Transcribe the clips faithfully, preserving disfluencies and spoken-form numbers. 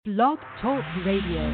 Blog Talk Radio.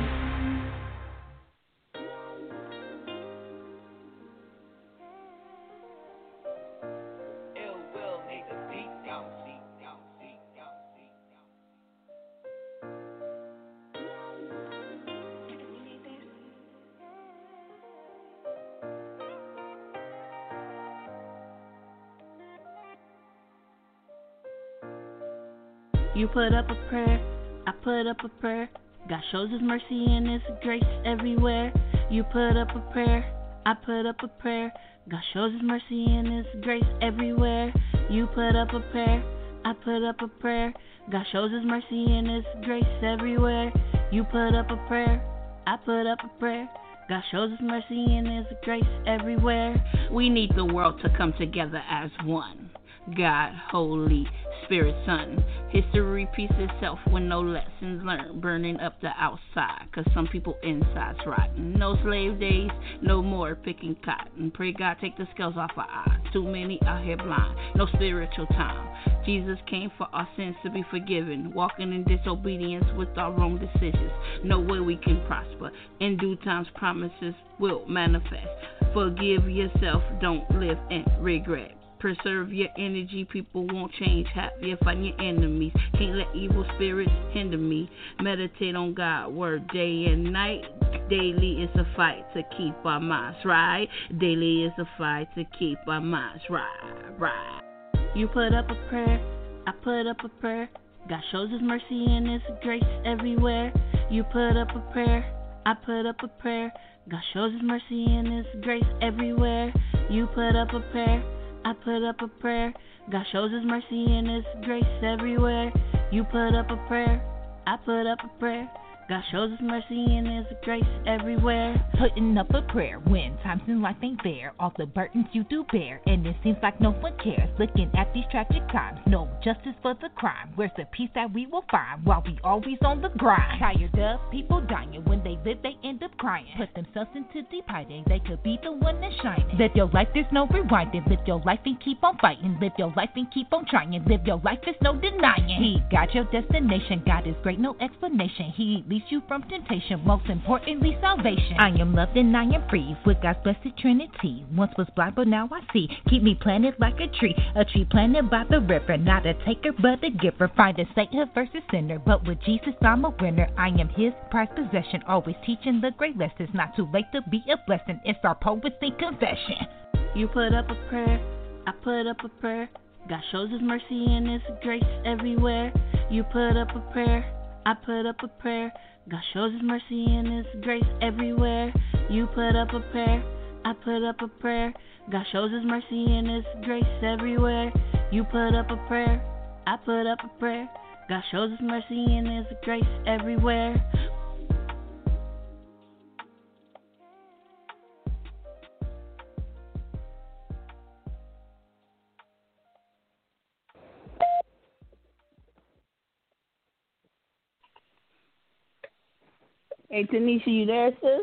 You put up a prayer, I put up a prayer. God shows His mercy and His grace everywhere. You put up a prayer, I put up a prayer. God shows His mercy and His grace everywhere. You put up a prayer, I put up a prayer. God shows His mercy and His grace everywhere. You put up a prayer, I put up a prayer. God shows His mercy and His grace everywhere. We need the world to come together as one. God, Holy Spirit, Son. History repeats itself with no lessons learned. Burning up the outside, cause some people inside's rotten. No slave days, no more picking cotton. Pray God take the scales off our eyes. Too many out here blind, no spiritual time. Jesus came for our sins to be forgiven. Walking in disobedience with our wrong decisions. No way we can prosper. In due time's promises will manifest. Forgive yourself, don't live in regret. Preserve your energy, people won't change. Happier find your enemies. Can't let evil spirits hinder me. Meditate on God's word day and night. Daily is a fight to keep our minds right. Daily is a fight to keep our minds right, right. You put up a prayer, I put up a prayer. God shows His mercy and His grace everywhere. You put up a prayer, I put up a prayer. God shows His mercy and His grace everywhere. You put up a prayer, I put up a prayer. God shows His mercy and His grace everywhere. You put up a prayer, I put up a prayer. God shows His mercy and His grace everywhere. Putting up a prayer when times in life ain't fair. All the burdens you do bear, and it seems like no one cares. Looking at these tragic times, no justice for the crime. Where's the peace that we will find while we always on the grind? Tired of people dying, when they live they end up crying. Put themselves into deep hiding, they could be the one that's shining. Live your life, there's no rewinding. Live your life and keep on fighting. Live your life and keep on trying. Live your life, there's no denying. He got your destination, God is great, no explanation. He leads you from temptation, most importantly salvation. I am loved and I am free with God's blessed Trinity. Once was blind but now I see. Keep me planted like a tree, a tree planted by the river. Not a taker but a giver. Find a saint versus sinner, but with Jesus I'm a winner. I am His prized possession, always teaching the great lessons. Not too late to be a blessing. It's our poetry confession. You put up a prayer, I put up a prayer. God shows His mercy and His grace everywhere. You put up a prayer, I put up a prayer. God shows His mercy and His grace everywhere. You put up a prayer, I put up a prayer. God shows His mercy and His grace everywhere. You put up a prayer, I put up a prayer. God shows His mercy and His grace everywhere. Hey, Tanisha, you there, sis?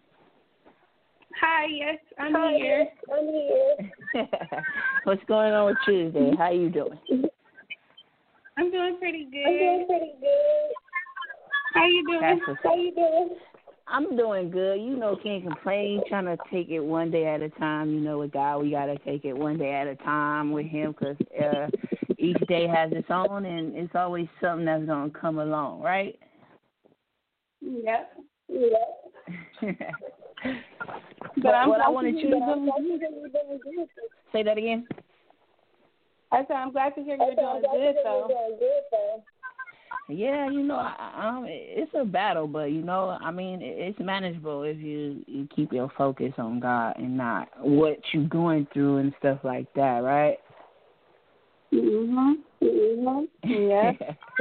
Hi, yes, I'm Hi, here. Yes, I'm here. What's going on with you today? How you doing? I'm doing pretty good. I'm doing pretty good. How you doing? How you doing? I'm doing good. You know, can't complain. Trying to take it one day at a time. You know, with God, we got to take it one day at a time with Him because uh, each day has its own, and it's always something that's going to come along, right? Yep. Yep. But I'm what I wanted you to do. Say that again. I said I'm glad to hear you're doing good, though. Yeah, you know, I, um, it's a battle, but you know, I mean, it's manageable if you, you keep your focus on God and not what you're going through and stuff like that, right? Mhm. Mhm. Yeah.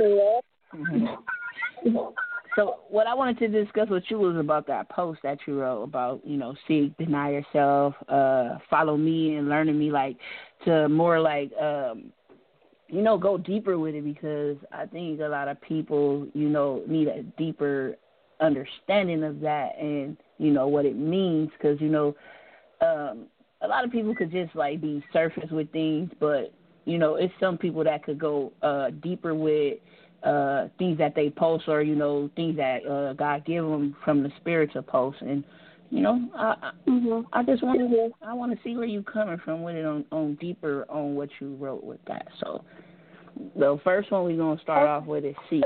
Yeah. So what I wanted to discuss with you was about that post that you wrote about, you know, seek, deny yourself, uh, follow me and learning me, like to more like, um, you know, go deeper with it because I think a lot of people, you know, need a deeper understanding of that and, you know, what it means because, you know, um, a lot of people could just like be surface with things, but, you know, it's some people that could go uh, deeper with uh, things that they post, or you know, things that uh, God give them from the Spirit to post. And you know, I I, Mhm. I just want to I want to see where you coming from with it on, on deeper on what you wrote with that. So the first one we're gonna start Okay. off with is seek.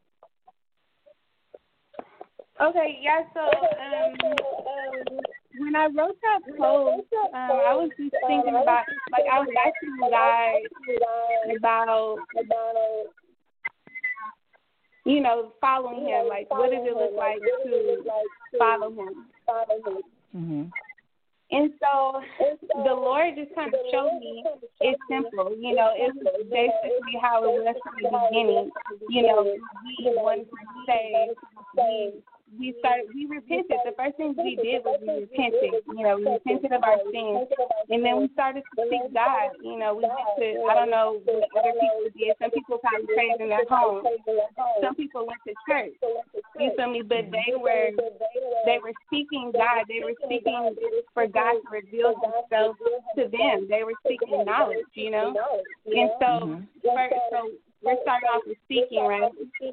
Okay, yeah, so um, when I wrote that post, um, I was just thinking about, like, I was asking God about, you know, following him. Like, what does it look like to follow him? Mm-hmm. And so the Lord just kind of showed me it's simple. You know, it's basically how it was from the beginning. You know, we wanted to say, we we started, we repented. The first thing we did was we repented. You know, we repented of our sins, and then we started to seek God. You know, we went to, I don't know what other people did. Some people probably prayed in their home. Some people went to church. You feel me? But they were they were seeking God. They were seeking for God to reveal Himself to them. They were seeking knowledge. You know, and so Mm-hmm. first, so we're starting off with seeking, right?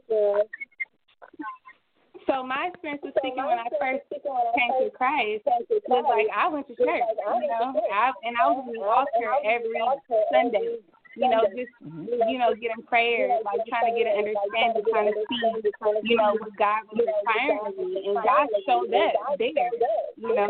So my experience with speaking when I first came to Christ was like I went to church, you know, I, and I was in the altar every Sunday, you know, just, you know, getting prayer, like trying to get an understanding, trying to see, you know, what God was requiring of me, and God showed up there, you know.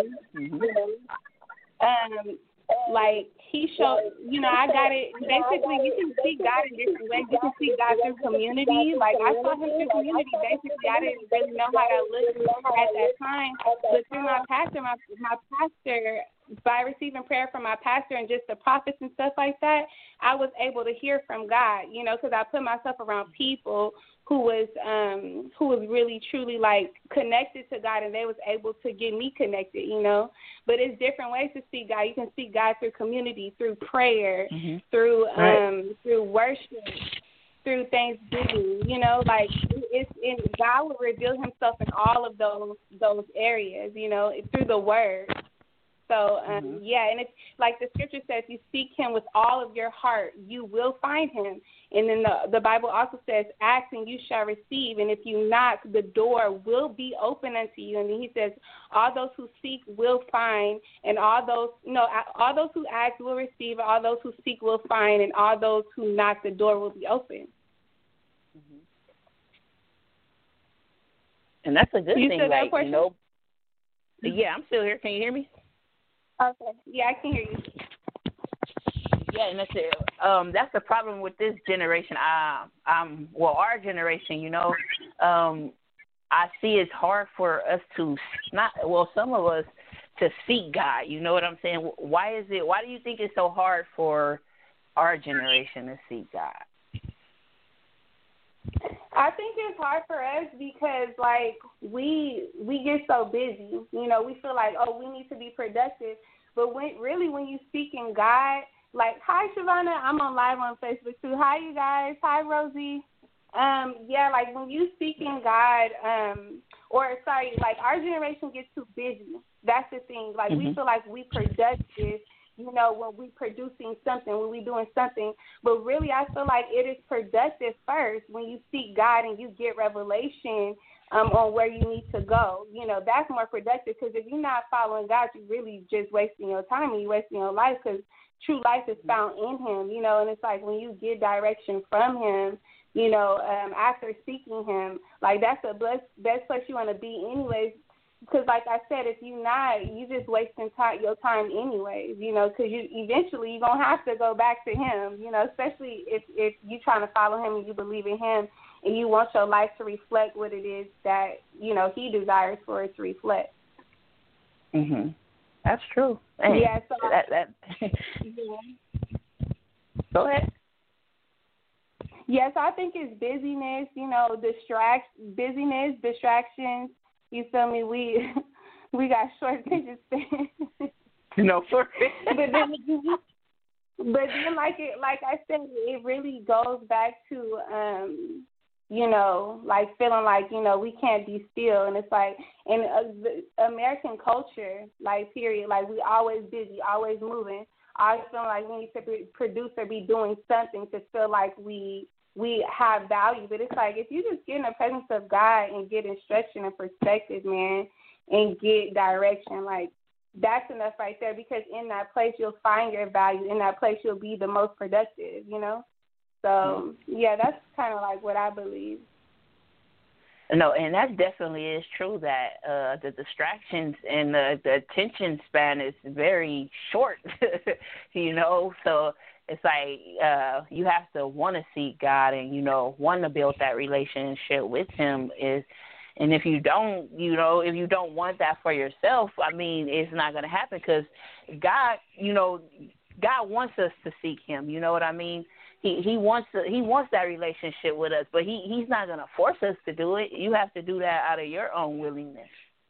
Um, like he showed, you know, I got it. Basically, you can see God in different ways. You can see God through community. Like I saw Him through community. Basically, I didn't really know how that looked at that time, but through my pastor, my my pastor, by receiving prayer from my pastor and just the prophets and stuff like that, I was able to hear from God. You know, because I put myself around people who was um who was really truly like connected to God, and they was able to get me connected, you know. But it's different ways to see God. You can see God through community, through prayer, mm-hmm. through um right. through worship, through Thanksgiving, you know, like it's in God will reveal Himself in all of those those areas, you know, through the Word. So, um, mm-hmm. yeah, and it's like the scripture says, you seek Him with all of your heart, you will find Him. And then the, the Bible also says, ask and you shall receive. And if you knock, the door will be open unto you. And then He says, all those who seek will find, and all those, you know, all those who ask will receive, all those who seek will find, and all those who knock, the door will be open. Mm-hmm. And that's a good you thing, like, you know. Yeah, I'm still here. Can you hear me? Okay. Yeah, I can hear you. Yeah, and that's it. Um, that's the problem with this generation. Uh, um, well, our generation, you know, um, I see it's hard for us to not. Well, some of us to seek God. You know what I'm saying? Why is it? Why do you think it's so hard for our generation to seek God? I think it's hard for us because, like, we we get so busy. You know, we feel like, oh, we need to be productive. But when really, when you seeking God, like, hi, Shavonna, I'm on live on Facebook, too. Hi, you guys. Hi, Rosie. Um, yeah, like, when you seeking God, um, or, sorry, like, our generation gets too busy. That's the thing. Like, mm-hmm. we feel like we productive, you know, when we producing something, when we doing something. But really, I feel like it is productive first when you seek God and you get revelation um, on where you need to go. You know, that's more productive, because if you're not following God, you're really just wasting your time and you're wasting your life, because true life is found in Him, you know. And it's like when you get direction from Him, you know, um, after seeking Him, like that's the best, best place you want to be anyways. Because, like I said, if you're not, you just wasting time, your time anyways, you know, because you eventually you're going to have to go back to Him, you know, especially if, if you're trying to follow Him and you believe in Him and you want your life to reflect what it is that, you know, He desires for it to reflect. Mm-hmm. That's true. Man, yeah, so that, that. yeah. Go ahead. Yes, I think it's busyness, you know, distract, busyness, distractions. You feel me? We we got short attention span. No, for but then, but then, like it, like I said, it really goes back to, um, you know, like feeling like, you know, we can't be still, and it's like in uh, the American culture, like period, like we always busy, always moving. I always feel like we need to be, produce or be doing something to feel like we we have value. But it's like if you just get in the presence of God and get instruction and perspective, man, and get direction, like that's enough right there, because in that place you'll find your value. In that place you'll be the most productive, you know? So, yeah, that's kind of like what I believe. No, and that definitely is true, that uh, the distractions and the, the attention span is very short, you know. So it's like uh, you have to want to seek God and, you know, want to build that relationship with him. Is, and if you don't, you know, if you don't want that for yourself, I mean, it's not going to happen, because God, you know, God wants us to seek him, you know what I mean? He he wants to, he wants that relationship with us, but he, he's not going to force us to do it. You have to do that out of your own willingness.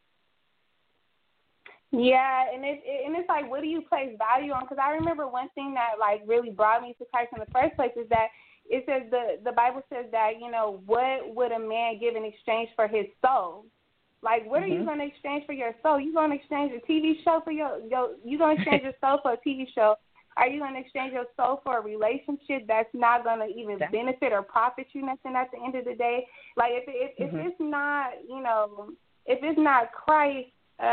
Yeah, and it, it and it's like, what do you place value on? Because I remember one thing that like really brought me to Christ in the first place is that it says the the Bible says that, you know, what would a man give in exchange for his soul? Like, what mm-hmm. are you going to exchange for your soul? You going to exchange a T V show for your, your you going to exchange your soul for a T V show? Are you going to exchange your soul for a relationship that's not going to even benefit or profit you nothing at the end of the day? Like, if if, mm-hmm. if it's not, you know, if it's not Christ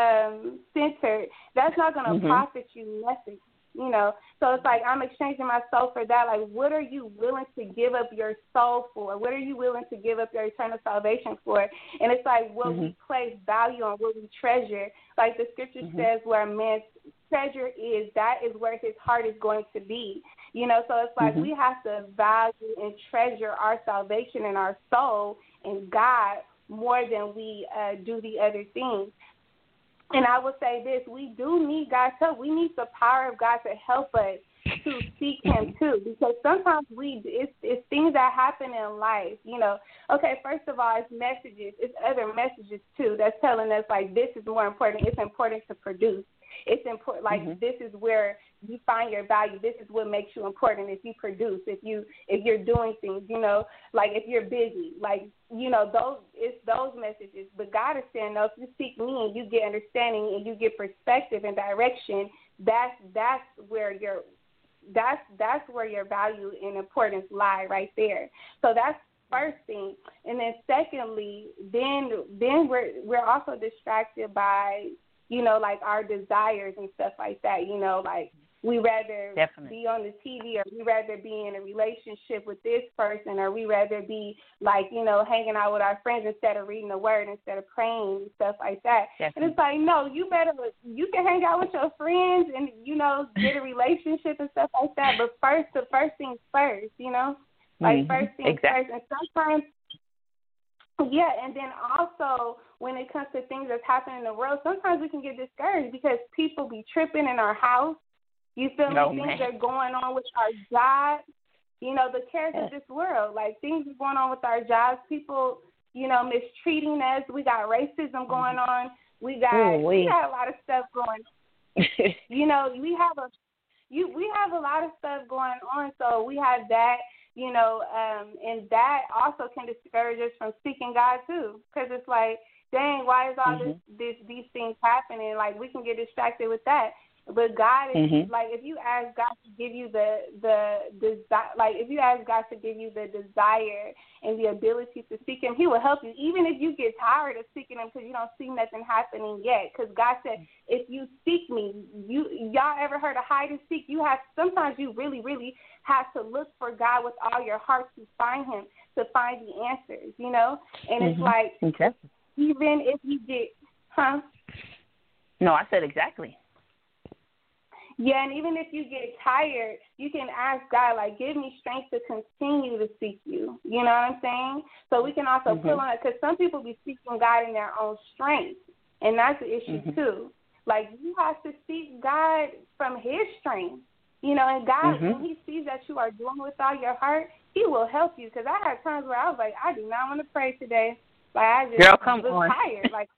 um, centered, that's not going to mm-hmm. profit you nothing, you know. So it's like, I'm exchanging my soul for that. Like, what are you willing to give up your soul for? What are you willing to give up your eternal salvation for? And it's like, what mm-hmm. we place value on, what we treasure. Like the scripture mm-hmm. says, where a man's treasure is, that is where his heart is going to be. You know, so it's like mm-hmm. we have to value and treasure our salvation and our soul and God more than we uh, do the other things. And I will say this, we do need God's help. We need the power of God to help us to seek him too, because sometimes we it's, it's things that happen in life, you know. Okay, first of all, it's messages. It's other messages too that's telling us, like, this is more important. It's important to produce. It's important, like, mm-hmm. this is where you find your value. This is what makes you important. If you produce, if you if you're doing things, you know, like if you're busy, like, you know, those it's those messages. But God is saying, no, if you seek me and you get understanding and you get perspective and direction, that's that's where your that's that's where your value and importance lie right there. So that's first thing. And then secondly, then then we're we're also distracted by, you know, like our desires and stuff like that, you know, like we rather Definitely. be on the T V, or we rather be in a relationship with this person, or we rather be like, you know, hanging out with our friends instead of reading the word, instead of praying and stuff like that. Definitely. And it's like, no, you better, you can hang out with your friends and, you know, get a relationship and stuff like that. But first, the first things first, you know, like mm-hmm. first things exactly. first. And sometimes, yeah, and then also when it comes to things that's happening in the world, sometimes we can get discouraged because people be tripping in our house. You feel no, me? Man. Things are going on with our jobs. You know, the cares yes. of this world. Like, things are going on with our jobs. People, you know, mistreating us. We got racism going on. We got Ooh, we got a lot of stuff going. You know, we have a you we have a lot of stuff going on. So we have that. You know, um, and that also can discourage us from seeking God too, because it's like, dang, why is all mm-hmm. this, this these things happening? Like, we can get distracted with that. But God is mm-hmm. like, if you ask God to give you the the desire, like if you ask God to give you the desire and the ability to seek Him, He will help you, even if you get tired of seeking Him because you don't see nothing happening yet. Because God said, if you seek Me, you y'all ever heard of hide and seek? You have sometimes you really really have to look for God with all your heart to find Him, to find the answers, you know. And mm-hmm. it's like okay. even if you get, huh? No, I said exactly. Yeah, and even if you get tired, you can ask God, like, give me strength to continue to seek you. You know what I'm saying? So we can also mm-hmm. pull on it, because some people be seeking God in their own strength, and that's the issue mm-hmm. too. Like, you have to seek God from His strength. You know, and God, mm-hmm. when He sees that you are doing with all your heart, He will help you. Because I had times where I was like, I do not want to pray today. Like, I just Girl, come was on. tired. Like,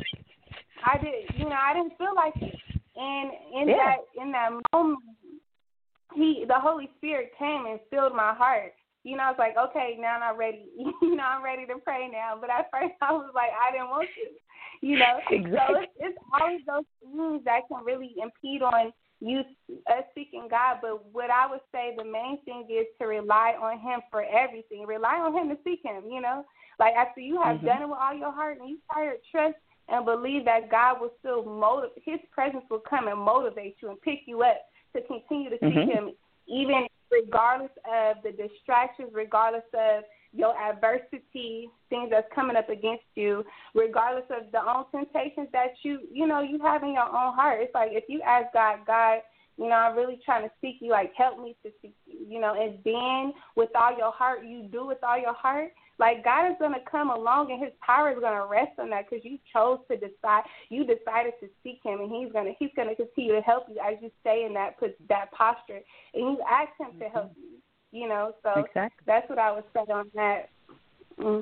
I did, you know, I didn't feel like it. And in yeah. that in that moment, he the Holy Spirit came and filled my heart. You know, I was like, okay, now I'm ready. You know, I'm ready to pray now. But at first, I was like, I didn't want to. You know, exactly. So it's, it's always those things that can really impede on you uh, seeking seeking God, but what I would say the main thing is to rely on him for everything. Rely on him to seek him, you know. Like after you have mm-hmm. done it with all your heart and you tired, trust and believe that God will still motivate, his presence will come and motivate you and pick you up to continue to seek mm-hmm. him, even regardless of the distractions, regardless of your adversity, things that's coming up against you, regardless of the own temptations that you, you know, you have in your own heart. It's like if you ask God, God, you know, I'm really trying to seek you, like help me to seek you, you know, and then with all your heart, you do with all your heart, like God is going to come along and his power is going to rest on that because you chose to decide, you decided to seek him, and he's going to, he's going to continue to help you as you stay in that, put that posture, and you ask him mm-hmm. to help you. You know, so exactly. That's what I would say on that. Mm.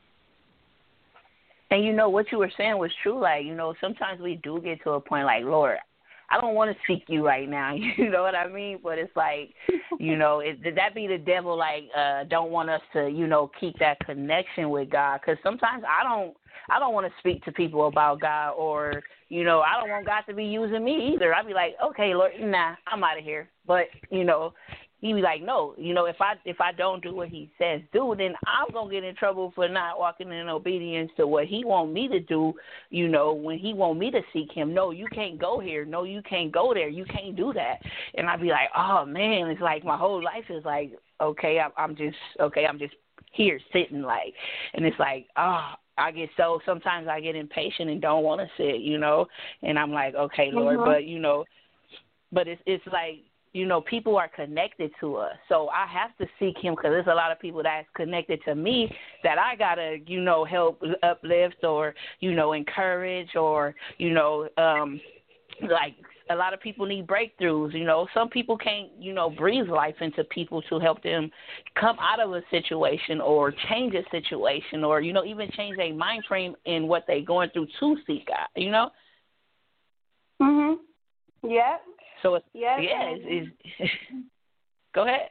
And, you know, what you were saying was true. Like, you know, sometimes we do get to a point like, Lord, I don't want to seek you right now. You know what I mean? But it's like, you know, it, did that be the devil, like, uh, don't want us to, you know, keep that connection with God? Because sometimes I don't, I don't want to speak to people about God, or, you know, I don't want God to be using me either. I'd be like, okay, Lord, nah, I'm out of here. But, you know, he be like, no, you know, if I if I don't do what he says do, then I'm going to get in trouble for not walking in obedience to what he want me to do, you know, when he want me to seek him. No, you can't go here. No, you can't go there. You can't do that. And I'd be like, oh, man, it's like my whole life is like, okay, I'm, I'm just, okay, I'm just here sitting like, and it's like, oh, I get so, sometimes I get impatient and don't want to sit, you know, and I'm like, okay, Lord, mm-hmm. but, you know, but it's it's like, you know, people are connected to us. So I have to seek him because there's a lot of people that's connected to me that I got to, you know, help uplift or, you know, encourage or, you know, um, like a lot of people need breakthroughs. You know, some people can't, you know, breathe life into people to help them come out of a situation or change a situation or, you know, even change their mind frame in what they're going through to seek God, you know? Mhm. Yeah. So it's, yes, yeah, it's, it's, go ahead.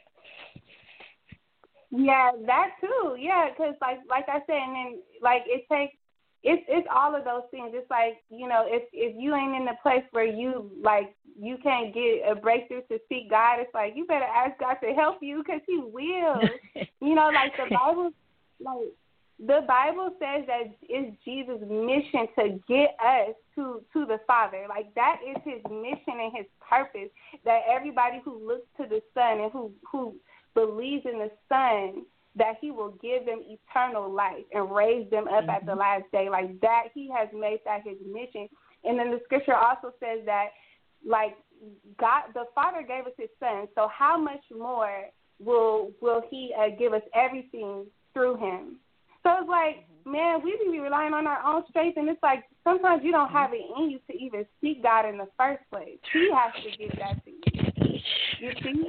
Yeah, that too. Yeah, because like like I said, and then like it takes it's it's all of those things. It's like, you know, if if you ain't in the place where you like you can't get a breakthrough to seek God, it's like you better ask God to help you because He will. You know, like the Bible, like. The Bible says that it's Jesus' mission to get us to, to the Father. Like, that is his mission and his purpose, that everybody who looks to the Son and who, who believes in the Son, that he will give them eternal life and raise them up mm-hmm. at the last day. Like, that, he has made that his mission. And then the scripture also says that, like, God, the Father gave us his Son, so how much more will will he uh, give us everything through him? So it's like, man, we be relying on our own strength, and it's like sometimes you don't have it in you to even seek God in the first place. He has to give that to you. You see?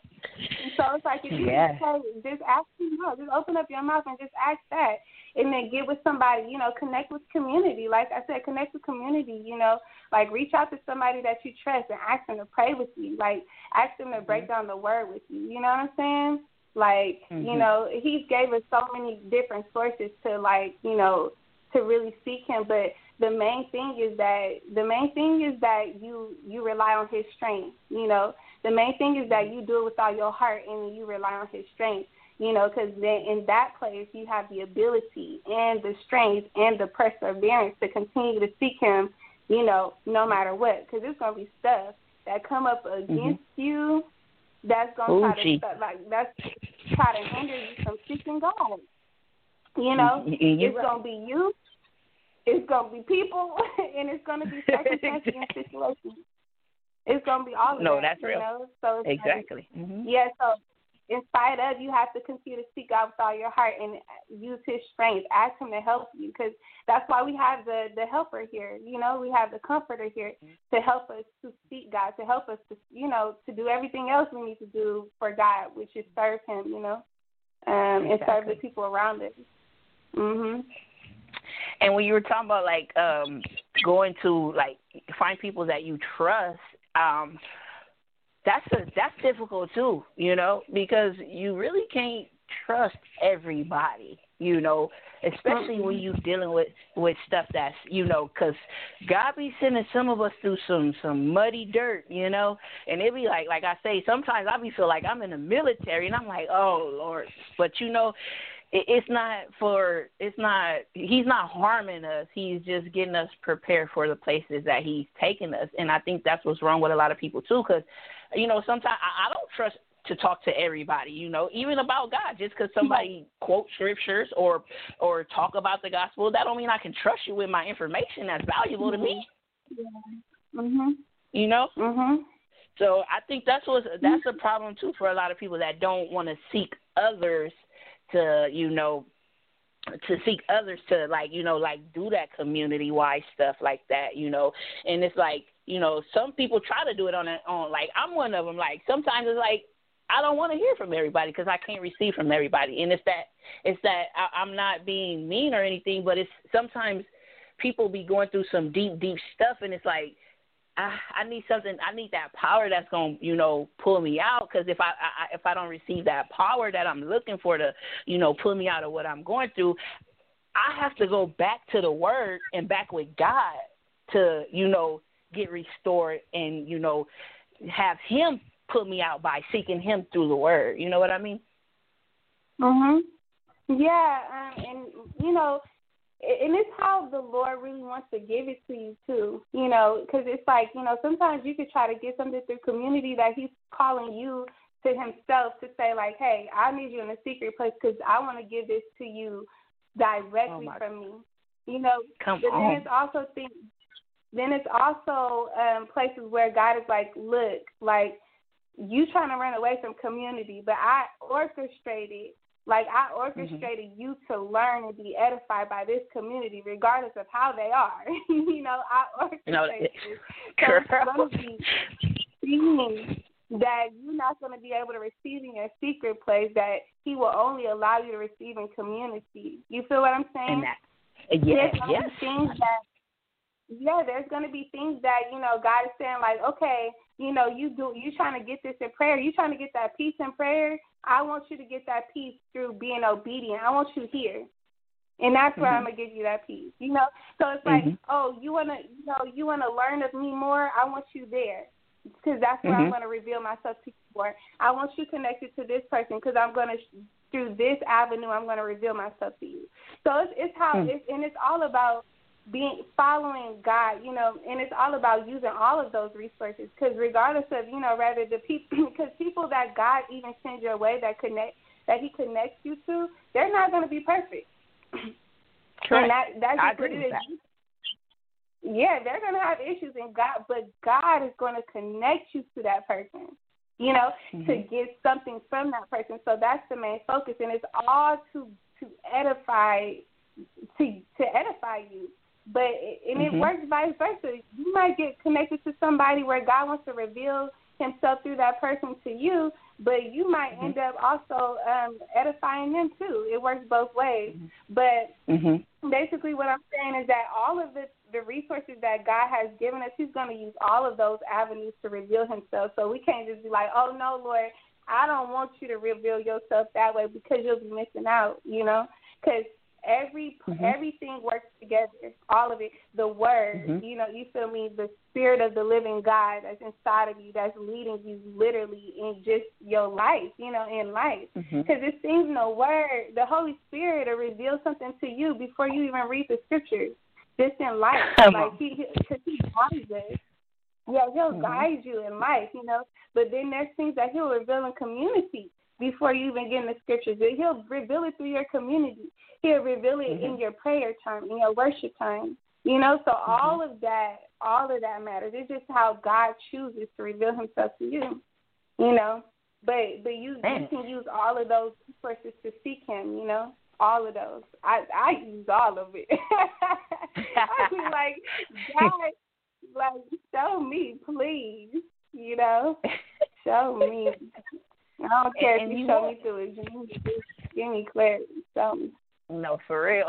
And so it's like if you yeah. just, say, just ask him, no, just open up your mouth and just ask that, and then get with somebody, you know, connect with community. Like I said, connect with community, you know, like reach out to somebody that you trust and ask them to pray with you. Like ask them to break down the word with you. You know what I'm saying? Like, mm-hmm. you know, he gave us so many different sources to, like, you know, to really seek him. But the main thing is that the main thing is that you, you rely on his strength, you know. The main thing is that you do it with all your heart and you rely on his strength, you know, because then in that place you have the ability and the strength and the perseverance to continue to seek him, you know, no matter what. Because there's going to be stuff that come up against mm-hmm. you. That's gonna try to st- like that's try to hinder you from seeking God. You know, You're it's right. gonna be you, it's gonna be people, and it's gonna be circumstances and situations. It's gonna be all of no, that. that's you real. know? So it's exactly. Like, mm-hmm. Yeah. So in spite of, you have to continue to seek God with all your heart and use his strength. Ask him to help you, because that's why we have the, the helper here. You know, we have the comforter here to help us to seek God, to help us to, you know, to do everything else we need to do for God, which is serve him, you know, um, exactly. and serve the people around us. Mm-hmm. And when you were talking about, like, um, going to, like, find people that you trust, um, That's a, that's difficult too, you know, because you really can't trust everybody, you know, especially when you dealing with, with stuff that's, you know, because God be sending some of us through some, some muddy dirt, you know, and it be like, like I say, sometimes I be feel like I'm in the military, and I'm like, oh, Lord. But, you know, it, it's not for, it's not, he's not harming us. He's just getting us prepared for the places that he's taking us. And I think that's what's wrong with a lot of people, too, because, you know, sometimes I, I don't trust to talk to everybody, you know, even about God. Just because somebody quotes scriptures or or talk about the gospel, that don't mean I can trust you with my information that's valuable to me. Yeah. Mhm. You know. Mhm. So I think that's what that's a problem too for a lot of people that don't want to seek others to, you know, to seek others to like, you know, like do that community wide stuff like that, you know. And it's like, you know, some people try to do it on a, on like I'm one of them. Like sometimes it's like, I don't want to hear from everybody because I can't receive from everybody. And it's that it's that I, I'm not being mean or anything, but it's sometimes people be going through some deep, deep stuff, and it's like I, I need something. I need that power that's going to, you know, pull me out. Because if I, I if I don't receive that power that I'm looking for to, you know, pull me out of what I'm going through, I have to go back to the Word and back with God to, you know, get restored and, you know, have Him put me out by seeking Him through the Word. You know what I mean? Mhm. Yeah, um, and you know, and it's how the Lord really wants to give it to you too. You know, because it's like, you know, sometimes you could try to get something through community that He's calling you to Himself to say like, hey, I need you in a secret place because I want to give this to you directly oh from me. You know, Come but on. then it's also things. Then it's also um, places where God is like, look, like. You trying to run away from community, but I orchestrated, like I orchestrated mm-hmm. you to learn and be edified by this community, regardless of how they are. you know, I orchestrated no, this. So it's going to be things that you're not going to be able to receive in your secret place that He will only allow you to receive in community. You feel what I'm saying? And that, yeah, There's yes. things that, yeah, there's going to be things that, you know, God is saying like, okay, you know, you do, you trying to get this in prayer. You trying to get that peace in prayer. I want you to get that peace through being obedient. I want you here. And that's where mm-hmm. I'm going to give you that peace. You know, so it's like, mm-hmm. oh, you want to, you know, you want to learn of me more. I want you there because that's where mm-hmm. I'm going to reveal myself to you more. I want you connected to this person because I'm going to, through this avenue, I'm going to reveal myself to you. So it's, it's how, mm-hmm. it's, and it's all about being following God, you know, and it's all about using all of those resources because regardless of, you know, rather the people, because people that God even sends your way that connect, that He connects you to, they're not going to be perfect. Correct. And that, that's I just agree what with it that. is. Yeah, they're going to have issues, and God, but God is going to connect you to that person, you know, mm-hmm. to get something from that person. So that's the main focus, and it's all to to edify, to to edify you. But and it mm-hmm. works vice versa. You might get connected to somebody where God wants to reveal Himself through that person to you, but you might mm-hmm. end up also um, edifying them too. It works both ways. Mm-hmm. But mm-hmm. basically what I'm saying is that all of the, the resources that God has given us, He's going to use all of those avenues to reveal Himself. So we can't just be like, oh, no, Lord, I don't want you to reveal yourself that way because you'll be missing out, you know, because Every mm-hmm. everything works together, all of it. The Word, mm-hmm. you know, you feel me? The Spirit of the living God that's inside of you, that's leading you literally in just your life, you know, in life. Because mm-hmm. it seems no word, the Holy Spirit will reveal something to you before you even read the scriptures, just in life. Come like on. he, because he guides us. Yeah, He'll mm-hmm. guide you in life, you know. But then there's things that He'll reveal in community before you even get in the scriptures. He'll reveal it through your community. He'll reveal it mm-hmm. in your prayer time, in your worship time. You know, so mm-hmm. all of that, all of that matters. It's just how God chooses to reveal Himself to you. You know, but but you, you can use all of those resources to seek Him. You know, all of those. I I use all of it. I be like, God, like show me, please. You know, show me. I don't care and, if you, you show want... me through it. Just give me clarity. Show me. No, for real.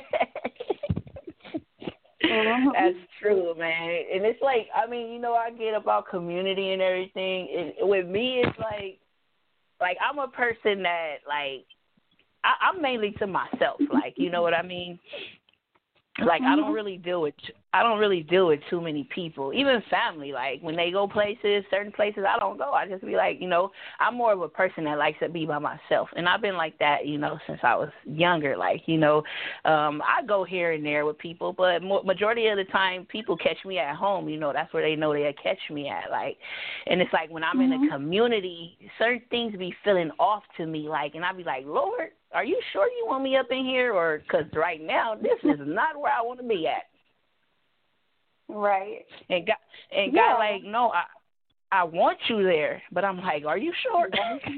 mm-hmm. That's true, man. And it's like, I mean, you know, I get about community and everything. It, with me, it's like, like I'm a person that, like, I, I'm mainly to myself. Like, you know what I mean? Like, I don't really deal with I don't really deal with too many people, even family. Like, when they go places, certain places, I don't go. I just be like, you know, I'm more of a person that likes to be by myself, and I've been like that, you know, since I was younger. Like, you know, um, I go here and there with people, but mo- majority of the time, people catch me at home. You know, that's where they know they'll catch me at. Like, and it's like when I'm mm-hmm. in a community, certain things be feeling off to me. Like, and I be like, Lord, are you sure you want me up in here? Or because right now, this is not where I want to be at. Right. And God, and yeah. God, like, no, I, I want you there. But I'm like, are you sure?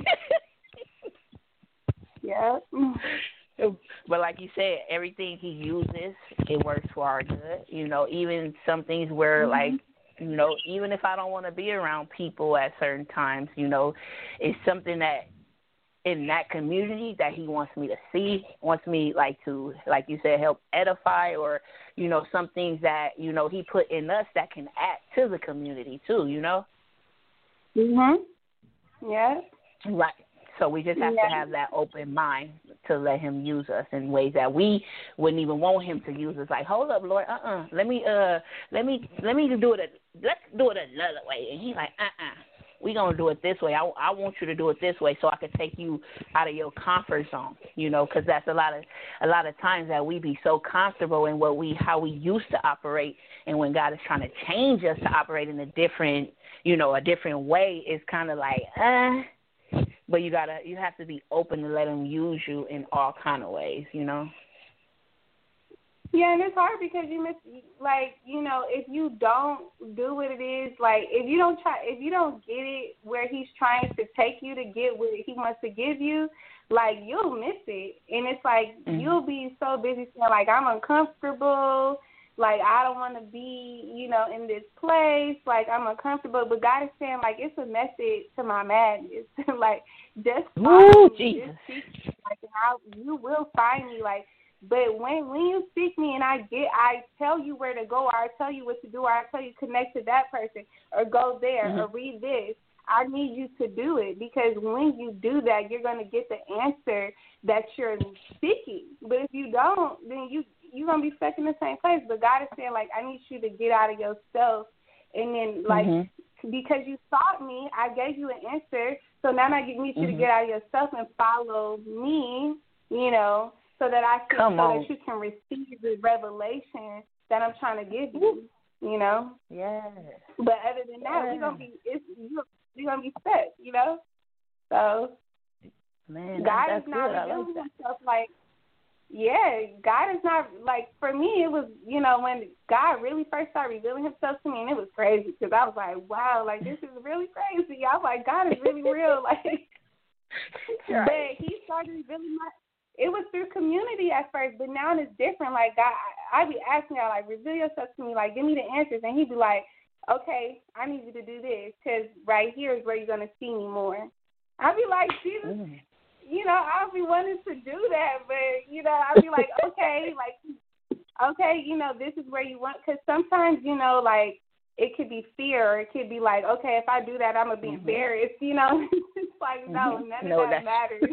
Yeah. But like you said, everything he uses, it works for our good. You know, even some things where, mm-hmm. like, you know, even if I don't want to be around people at certain times, you know, it's something that in that community that he wants me to see, wants me, like, to, like you said, help edify, or, you know, some things that, you know, he put in us that can add to the community too, you know? Mm-hmm. Yeah. Right. So we just have yeah. to have that open mind to let him use us in ways that we wouldn't even want him to use us. Like, hold up, Lord, uh-uh, let me, uh, let me, let me do it, a, let's do it another way. And he's like, uh-uh. We're going to do it this way. I, I want you to do it this way so I can take you out of your comfort zone, you know, because that's a lot of a lot of times that we be so comfortable in what we how we used to operate, and when God is trying to change us to operate in a different, you know, a different way, it's kind of like, uh, but you gotta you have to be open to let him use you in all kind of ways, you know. Yeah, and it's hard because you miss, like, you know, if you don't do what it is, like, if you don't try, if you don't get it where he's trying to take you to get what he wants to give you, like, you'll miss it. And it's like, mm-hmm. you'll be so busy saying, like, I'm uncomfortable, like, I don't want to be, you know, in this place, like, I'm uncomfortable. But God is saying, like, it's a message to my madness. Like, just Ooh, find me, just seek me, like, and I, you will find me, like. But when when you seek me and I get, I tell you where to go, or I tell you what to do, or I tell you connect to that person, or go there, mm-hmm. or read this, I need you to do it, because when you do that, you're going to get the answer that you're seeking. But if you don't, then you, you're going to be stuck in the same place. But God is saying, like, I need you to get out of yourself. And then, like, mm-hmm. because you sought me, I gave you an answer. So now I need you mm-hmm. to get out of yourself and follow me, you know, so that I can, Come so on. that you can receive the revelation that I'm trying to give you, you know? Yeah. But other than that, yeah. we're going to be, it's, you're going to be set, you know? So, Man, God that's is not good. revealing like himself like, yeah, God is not, like, for me, it was, you know, when God really first started revealing himself to me, and it was crazy, because I was like, wow, like, this is really crazy. I was like, God is really real, like, right. But he started revealing my, it was through community at first, but now it's different. Like, God, I, I be asking God, like, reveal yourself to me, like, give me the answers. And he'd be like, okay, I need you to do this, because right here is where you're going to see me more. I'd be like, Jesus, mm. you know, I'll be wanting to do that, but, you know, I'd be like, okay, like, okay, you know, this is where you want, because sometimes, you know, like, it could be fear, or it could be like, okay, if I do that, I'm going to be mm-hmm. embarrassed, you know. It's like, no, none no, of that matters.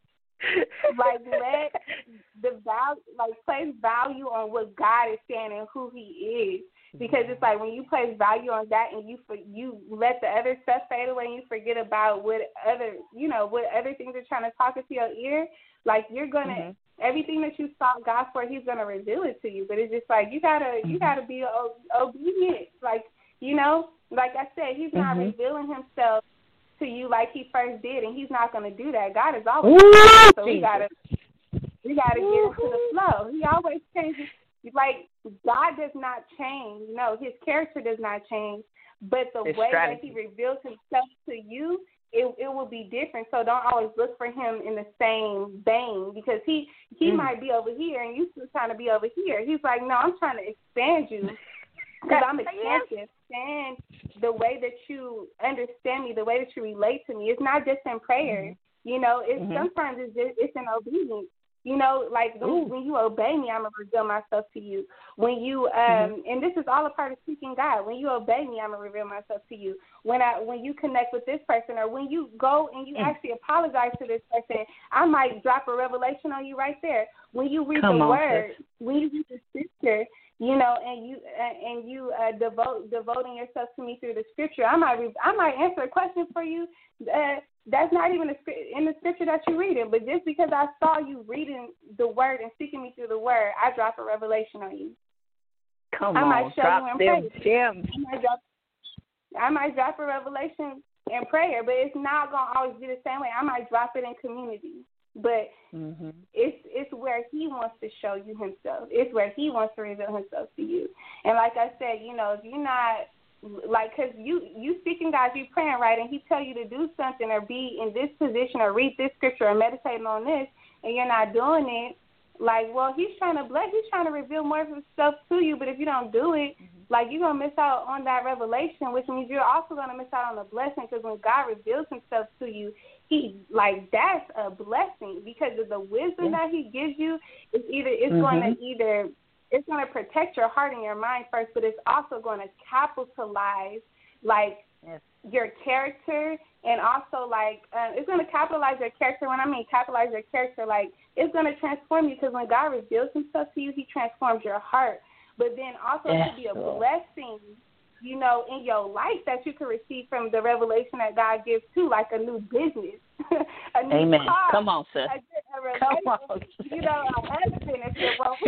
Like, let the value, like, place value on what God is saying and who he is. Because it's like when you place value on that and you for, you let the other stuff fade away and you forget about what other, you know, what other things are trying to talk into your ear, like, you're going to, mm-hmm. everything that you sought God for, he's going to reveal it to you. But it's just like, you got to, mm-hmm. you got to be o- obedient. Like, you know, like I said, he's not mm-hmm. revealing himself to you like he first did, and he's not going to do that. God is always Ooh, so we gotta we gotta get into the flow. He always changes. Like, God does not change. No, his character does not change, but the his way strategy. that he reveals himself to you, it it will be different. So don't always look for him in the same vein, because he he mm. might be over here and you still trying to be over here. He's like, no, I'm trying to expand you. Because I'm expansive, and the way that you understand me, the way that you relate to me, it's not just in prayer. Mm-hmm. You know, it's mm-hmm. sometimes it's just, it's in obedience. You know, like when, when you obey me, I'm going to reveal myself to you. When you, um, mm-hmm. and this is all a part of seeking God. When you obey me, I'm going to reveal myself to you. When I, when you connect with this person, or when you go and you mm. actually apologize to this person, I might drop a revelation on you right there. When you read Come the on, word, sis. when you read the scripture, you know, and you uh, and you uh, devote devoting yourself to me through the scripture, I might re- I might answer a question for you. Uh, That's not even in the scripture that you're reading, but just because I saw you reading the word and seeking me through the word, I drop a revelation on you. Come I on, might show drop you in them prayer. gems. I might drop, I might drop a revelation in prayer, but it's not gonna always be the same way. I might drop it in community, but mm-hmm. it's it's where He wants to show you Himself. It's where He wants to reveal Himself to you. And like I said, you know, if you're not Like, because you, you seeking God, you praying, right, and He tell you to do something or be in this position or read this scripture or meditating on this, and you're not doing it, like, well, He's trying to bless, He's trying to reveal more of Himself to you, but if you don't do it, mm-hmm. like, you're going to miss out on that revelation, which means you're also going to miss out on the blessing, because when God reveals Himself to you, He, like, that's a blessing, because of the wisdom yeah. that He gives you, it's either, it's mm-hmm. going to either... It's going to protect your heart and your mind first, but it's also going to capitalize, like, yes. your character, and also, like, uh, it's going to capitalize your character. When I mean capitalize your character, like, it's going to transform you, because when God reveals Himself to you, He transforms your heart. But then also yes. to be a blessing, you know, in your life that you can receive from the revelation that God gives too, like a new business, a new Amen. car, Come on, sis. A, a Come on. You know, a husband if you're wrong.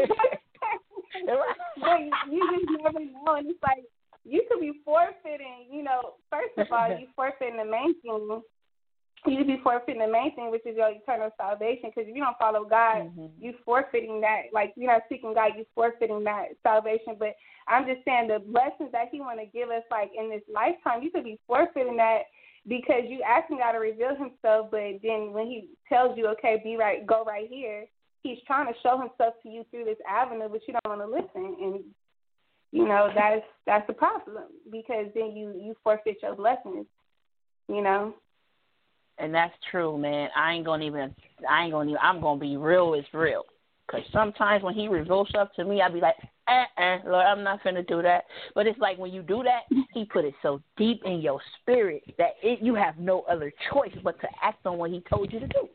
But you just never know, and it's like you could be forfeiting. You know, first of all, you forfeiting the main thing. You could be forfeiting the main thing, which is your eternal salvation. Because if you don't follow God, mm-hmm. you forfeiting that. Like, you're not seeking God, you forfeiting that salvation. But I'm just saying the blessings that He want to give us, like in this lifetime, you could be forfeiting that because you asking God to reveal Himself. But then when He tells you, okay, be right, go right here, He's trying to show Himself to you through this avenue, but you don't want to listen, and you know that's that's the problem, because then you you forfeit your blessings, you know. And that's true, man. I ain't gonna even. I ain't gonna even. I'm gonna be real. It's real. Cause sometimes when He reveals stuff to me, I be like, uh, uh Lord, I'm not finna do that. But it's like when you do that, He put it so deep in your spirit that it, you have no other choice but to act on what He told you to do.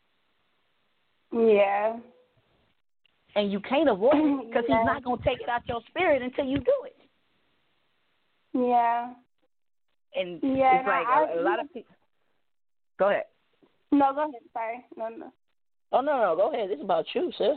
Yeah. And you can't avoid it because yeah. He's not going to take it out your spirit until you do it. Yeah. And yeah, it's like I, a, a lot of people. Go ahead. No, go ahead. Sorry. No, no. Oh, no, no. Go ahead. It's about you, sis.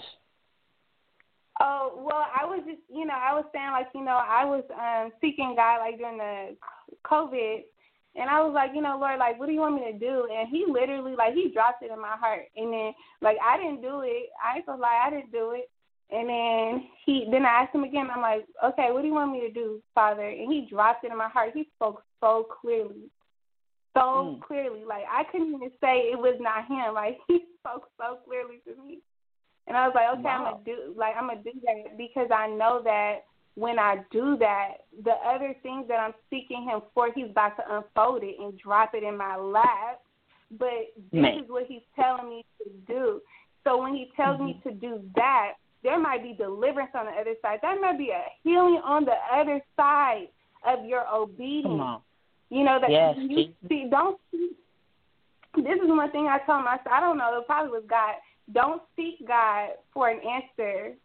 Oh, well, I was just, you know, I was saying, like, you know, I was um, seeking God, like, during the COVID. And I was like, you know, Lord, like, what do you want me to do? And He literally, like, He dropped it in my heart. And then, like, I didn't do it. I ain't gonna lie, I didn't do it. And then he, then I asked Him again. I'm like, okay, what do you want me to do, Father? And He dropped it in my heart. He spoke so clearly, so mm. clearly. Like, I couldn't even say it was not Him. Like, He spoke so clearly to me. And I was like, okay, wow. I'm gonna do, like, I'm gonna do that because I know that when I do that, the other things that I'm seeking Him for, He's about to unfold it and drop it in my lap. But this Man. is what He's telling me to do. So when He tells mm-hmm. me to do that, there might be deliverance on the other side. There might be a healing on the other side of your obedience. Come on. You know, that yes, you see, don't see. This is one thing I told myself. I don't know, it probably was God. Don't seek God for an answer.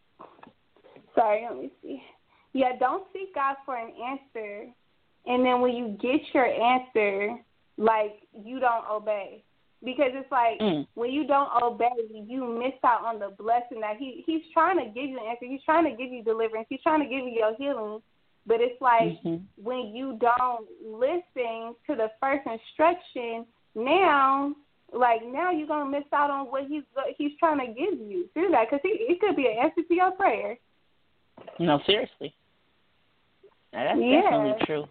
Sorry, let me see. Yeah, don't seek God for an answer, and then when you get your answer, like, you don't obey. Because it's like mm. when you don't obey, you miss out on the blessing that he, He's trying to give you an answer. He's trying to give you deliverance. He's trying to give you your healing. But it's like mm-hmm. when you don't listen to the first instruction, now, like, now you're going to miss out on what he's he's trying to give you through that. Because it could be an answer to your prayer. No, seriously. Now, that's yeah. definitely true.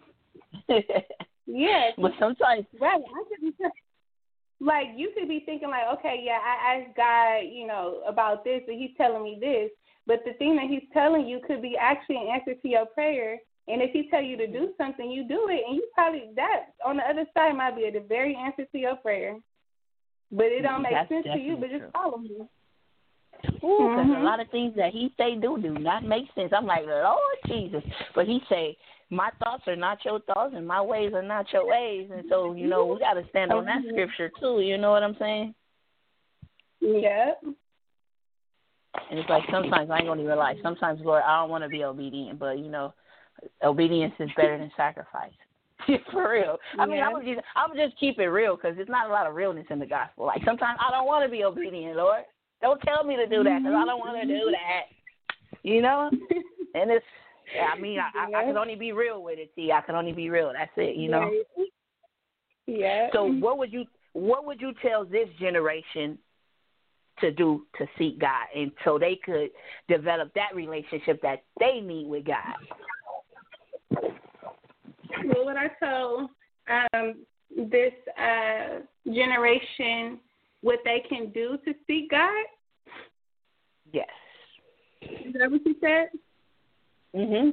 yeah. But sometimes. Right. I could be, like, you could be thinking, like, okay, yeah, I asked God, you know, about this, and He's telling me this. But the thing that He's telling you could be actually an answer to your prayer. And if He tell you to do something, you do it. And you probably, that on the other side might be the very answer to your prayer. But it don't make That's sense to you, but true. just follow me. Ooh, because mm-hmm. a lot of things that he say do do not make sense. I'm like, Lord Jesus. But he say, my thoughts are not your thoughts and my ways are not your ways. And so, you know, we got to stand on that scripture too. You know what I'm saying? Yep. And it's like sometimes I ain't going to even lie. Sometimes, Lord, I don't want to be obedient. But, you know, obedience is better than sacrifice. For real. I mean, yeah. I'm going just, I'm just keep it real because there's not a lot of realness in the gospel. Like sometimes I don't want to be obedient, Lord. Don't tell me to do that because I don't want to do that. You know? And it's, I mean, I, I, I can only be real with it, T. I can only be real. That's it, you know? Yeah. So what would you what would you tell this generation to do to seek God and so they could develop that relationship that they need with God? Well, what I tell um, this uh, generation what they can do to seek God? Yes. Is that what you said? Mhm.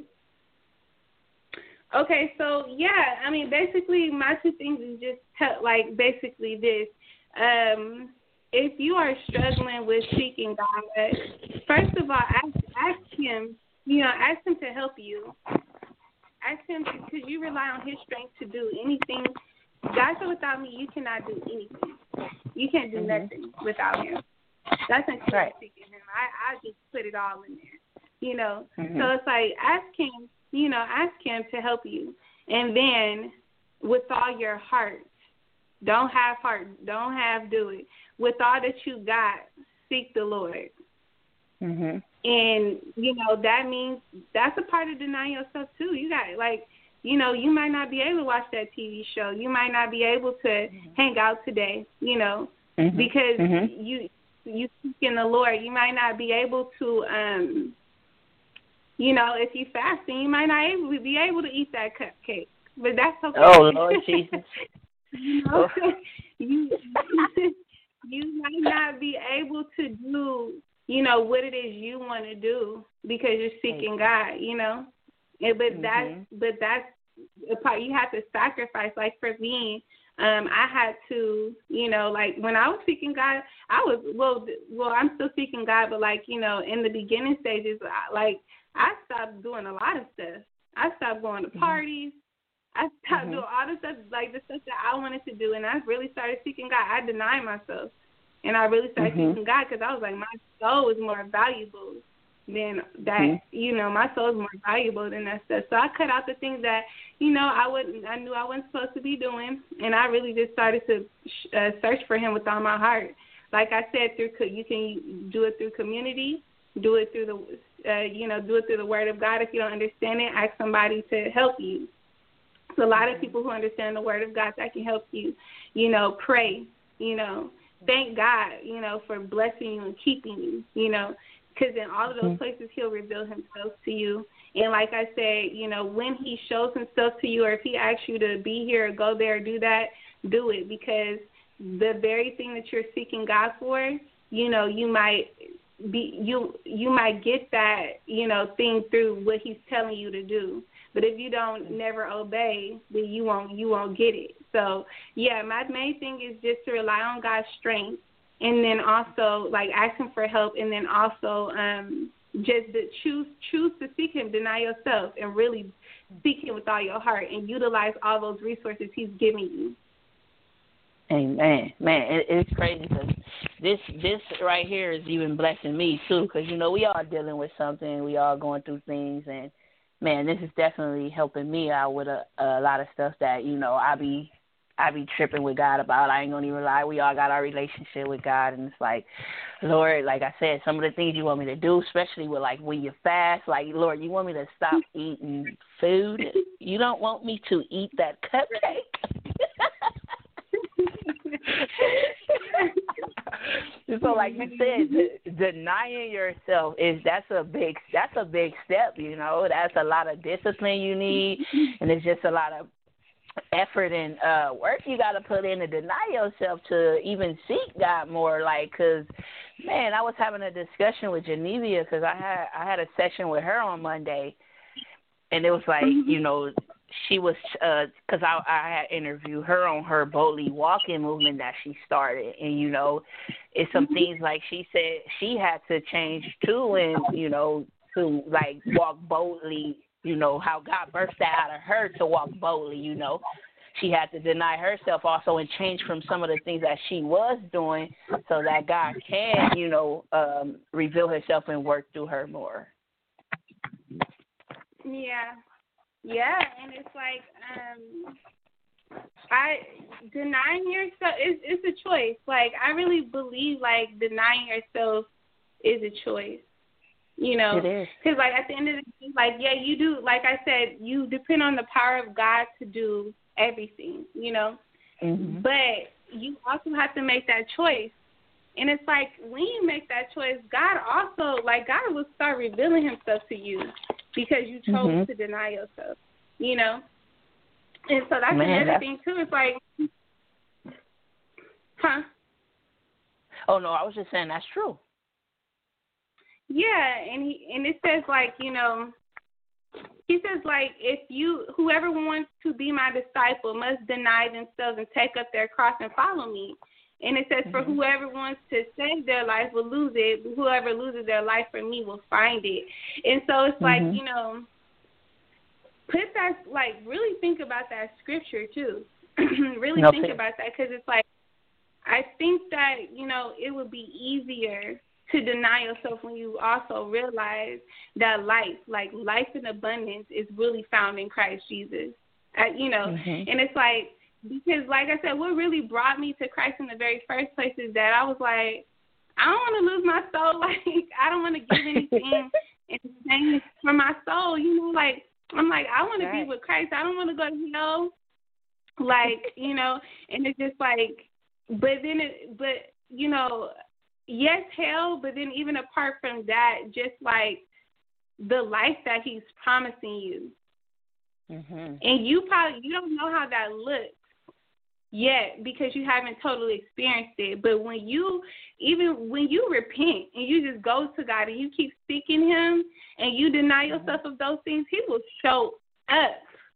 Okay, so yeah, I mean, basically, my two things is just te- like basically this. Um, if you are struggling with seeking God, first of all, ask, ask Him. You know, ask Him to help you. Ask Him because you rely on His strength to do anything. God said, "Without me, you cannot do anything. You can't do mm-hmm. nothing without Him." That's until right. you're seeking Him. I, I just put it all in there. You know, mm-hmm. so it's like ask Him. You know, ask Him to help you, and then with all your heart, don't have heart, don't have do it. With all that you got, seek the Lord. Mm-hmm. And you know that means that's a part of denying yourself too. You got like, you know, you might not be able to watch that T V show. You might not be able to mm-hmm. hang out today. You know, mm-hmm. because mm-hmm. you you seek in the Lord. You might not be able to. Um, You know, if you fasting, you might not able, be able to eat that cupcake, but that's okay. Oh, Lord Jesus. you know, you you might not be able to do, you know, what it is you want to do because you're seeking God. You know, and, but mm-hmm. that's but that's the part you have to sacrifice. Like for me, um, I had to, you know, like when I was seeking God, I was well, well, I'm still seeking God, but like you know, in the beginning stages, I, like. I stopped doing a lot of stuff. I stopped going to parties. I stopped mm-hmm. doing all the stuff, like the stuff that I wanted to do, and I really started seeking God. I denied myself, and I really started mm-hmm. seeking God because I was like, my soul is more valuable than that. Mm-hmm. You know, my soul is more valuable than that stuff. So I cut out the things that, you know, I wouldn't. I knew I wasn't supposed to be doing, and I really just started to uh, search for Him with all my heart. Like I said, through you can do it through community, do it through the Uh, you know, do it through the Word of God. If you don't understand it, ask somebody to help you. So a lot of people who understand the Word of God that can help you. You know, pray. You know, thank God. You know, for blessing you and keeping you. You know, because in all of those places, He'll reveal Himself to you. And like I said, you know, when He shows Himself to you, or if He asks you to be here or go there or do that, do it, because the very thing that you're seeking God for, you know, you might. Be you you might get that, you know, thing through what He's telling you to do. But if you don't never obey, then you won't you won't get it. So yeah, my main thing is just to rely on God's strength, and then also like ask Him for help, and then also um just to choose choose to seek Him, deny yourself, and really seek Him with all your heart, and utilize all those resources He's giving you. Amen. Man, it, it's crazy because this this right here is even blessing me too, because you know we all dealing with something, we all going through things, and man, this is definitely helping me out with a, a lot of stuff that you know I be I be tripping with God about. I ain't gonna even lie. We all got our relationship with God, and it's like, Lord, like I said, some of the things you want me to do, especially with like when you fast, like Lord, you want me to stop eating food. You don't want me to eat that cupcake. So, like you said, de- denying yourself is that's a big that's a big step. You know, that's a lot of discipline you need, and it's just a lot of effort and uh, work you got to put in to deny yourself to even seek God more. Like, cause man, I was having a discussion with Genevia because I had I had a session with her on Monday, and it was like, you know, she was because I, I had interviewed her on her Boldly Walking movement that she started, and you know, it's some things like she said she had to change too, and you know, to like walk boldly. You know how God birthed that out of her to walk boldly. You know, she had to deny herself also and change from some of the things that she was doing, so that God can, you know, um, reveal Himself and work through her more. Yeah. Yeah, and it's like um, I denying yourself is it's a choice. Like I really believe like denying yourself is a choice. You know, it is. Because like at the end of the day, like yeah, you do. Like I said, you depend on the power of God to do everything. You know, mm-hmm. but you also have to make that choice. And it's like when you make that choice, God also like God will start revealing Himself to you. Because you chose mm-hmm. to deny yourself, you know? And so that's Man, another that's... thing, too. It's like, huh? Oh, no, I was just saying that's true. Yeah, and he and it says, like, you know, he says, like, if you, whoever wants to be my disciple must deny themselves and take up their cross and follow me. And it says, mm-hmm. for whoever wants to save their life will lose it. But whoever loses their life for me will find it. And so it's mm-hmm. like, you know, put that, like, really think about that scripture, too. really no, think fair. about that because it's like, I think that, you know, it would be easier to deny yourself when you also realize that life, like life in abundance, is really found in Christ Jesus. Uh, you know, mm-hmm. and it's like, because, like I said, what really brought me to Christ in the very first place is that I was like, I don't want to lose my soul. Like, I don't want to give anything in exchange for my soul. You know, like, I'm like, I want right. to be with Christ. I don't want to go to hell. Like, you know, and it's just like, but then it, but, you know, yes, hell, but then even apart from that, just like the life that He's promising you. Mm-hmm. And you probably, you don't know how that looks yet because you haven't totally experienced it. But when you, even when you repent and you just go to God and you keep seeking Him and you deny yourself of those things, He will show up.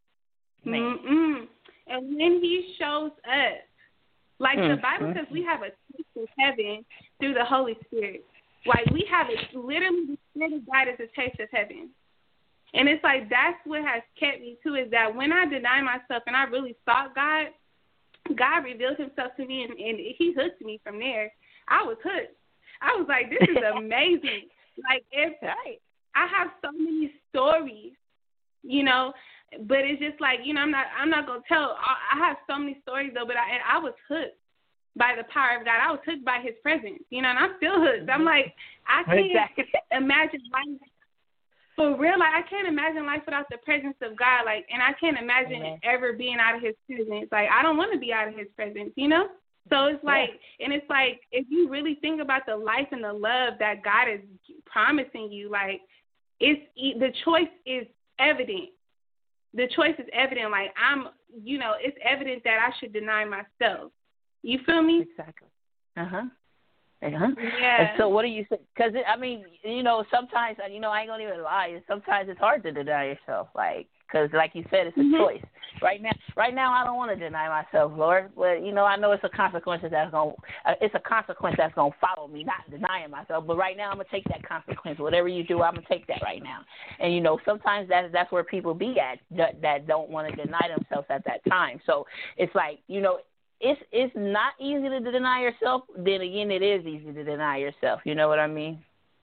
Mm-mm. And when He shows up, like mm-hmm. the Bible says, we have a taste of heaven through the Holy Spirit. Like we have it, literally the Spirit of God is a taste of heaven. And it's like that's what has kept me too, is that when I deny myself and I really sought God, God revealed Himself to me, and, and He hooked me from there. I was hooked. I was like, this is amazing. Like, if right. I have so many stories, you know, but it's just like, you know, I'm not, I'm not gonna tell. I, I have so many stories though, but I, and I was hooked by the power of God. I was hooked by His presence, you know, and I'm still hooked. I'm like, I can't exactly. imagine life. For real, like, I can't imagine life without the presence of God, like, and I can't imagine mm-hmm. ever being out of His presence. Like, I don't want to be out of His presence, you know? So it's like, yeah. and it's like, if you really think about the life and the love that God is promising you, like, it's, the choice is evident. The choice is evident. Like, I'm, you know, it's evident that I should deny myself. You feel me? Exactly. Uh-huh. Uh-huh. Yeah. And so what do you say? Because, I mean, you know, sometimes, you know, I ain't going to even lie. Sometimes it's hard to deny yourself, like, because like you said, it's a mm-hmm. choice. Right now, right now, I don't want to deny myself, Lord. But, you know, I know it's a consequence that's going uh, it's a consequence that's going to follow me, not denying myself. But right now, I'm going to take that consequence. Whatever you do, I'm going to take that right now. And, you know, sometimes that's, that's where people be at that, that don't want to deny themselves at that time. So it's like, you know, It's it's not easy to deny yourself. Then again, it is easy to deny yourself. You know what I mean?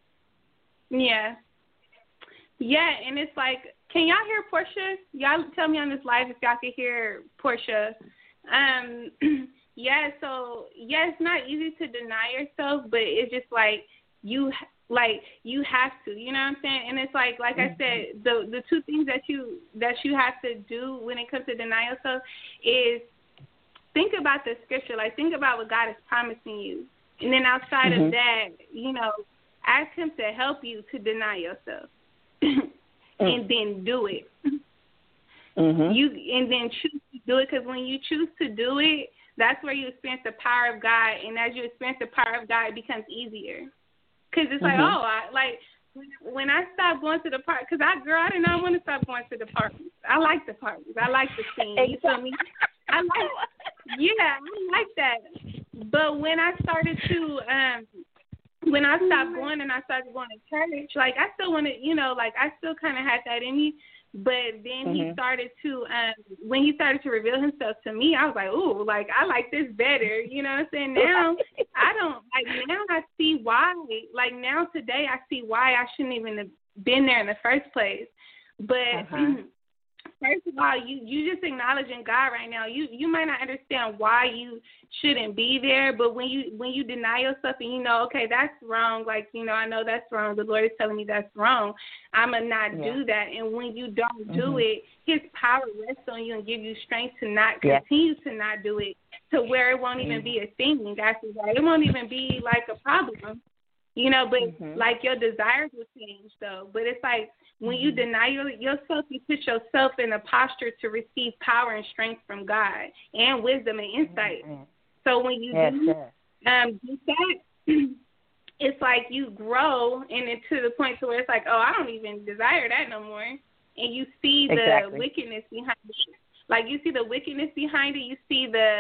Yeah. Yeah, and it's like, can y'all hear Portia? Y'all tell me on this live if y'all can hear Portia. Um, yeah, so, yeah, it's not easy to deny yourself, but it's just like you like you have to, you know what I'm saying? And it's like, like mm-hmm. I said, the the two things that you that you have to do when it comes to deny yourself is think about the scripture, like think about what God is promising you. And then outside mm-hmm. of that, you know, ask Him to help you to deny yourself. and then do it. Mm-hmm. You and then choose to do it, because when you choose to do it, that's where you experience the power of God. And as you experience the power of God, it becomes easier. Because it's like, mm-hmm. oh, I, like, when, when I stopped going to the park, because I, girl, I did not want to stop going to the parties. I like the parties. I like the scene. You feel me? I like, yeah, I like that. But when I started to, um, when I stopped going and I started going to church, like I still wanted, you know, like I still kind of had that in me. But then mm-hmm. he started to, um, when he started to reveal himself to me, I was like, ooh, like, I like this better. You know what I'm saying? Now, I don't, like, now I see why. Like, now today I see why I shouldn't even have been there in the first place. But uh-huh. first of all, you, you just acknowledging God right now. You you might not understand why you shouldn't be there, but when you when you deny yourself and you know, okay, that's wrong, like, you know, I know that's wrong. The Lord is telling me that's wrong. I'm going to not yeah. do that. And when you don't mm-hmm. do it, his power rests on you and give you strength to not yeah. continue to not do it to where it won't even mm-hmm. be a thing. That's right. It won't even be like a problem, you know, but mm-hmm. like your desires will change though. But it's like, when you deny your, yourself, you put yourself in a posture to receive power and strength from God and wisdom and insight. Mm-hmm. So when you yes, do, yes. Um, do that, it's like you grow and it to the point to where it's like, oh, I don't even desire that no more. And you see the exactly. wickedness behind it. Like you see the wickedness behind it. You see the,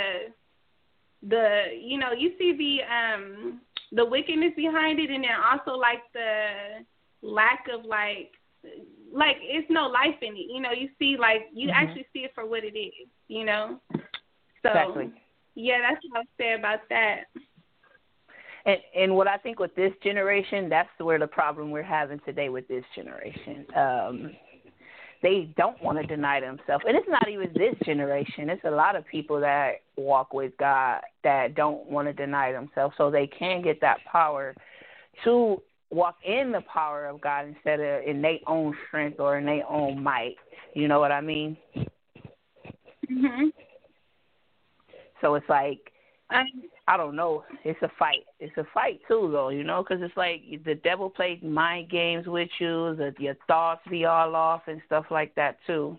the you know, you see the um the wickedness behind it, and then also like the lack of like, like it's no life in it, you know. You see, like you mm-hmm. actually see it for what it is, you know. So exactly. yeah, that's what I would say about that. And and what I think with this generation, that's where the problem we're having today with this generation. Um, they don't want to deny themselves, and it's not even this generation. It's a lot of people that walk with God that don't want to deny themselves, so they can get that power to walk in the power of God instead of in their own strength or in their own might. You know what I mean? Mhm. So it's like, um, I don't know. It's a fight. It's a fight too, though. You know, because it's like the devil plays mind games with you. That your thoughts be all off and stuff like that too.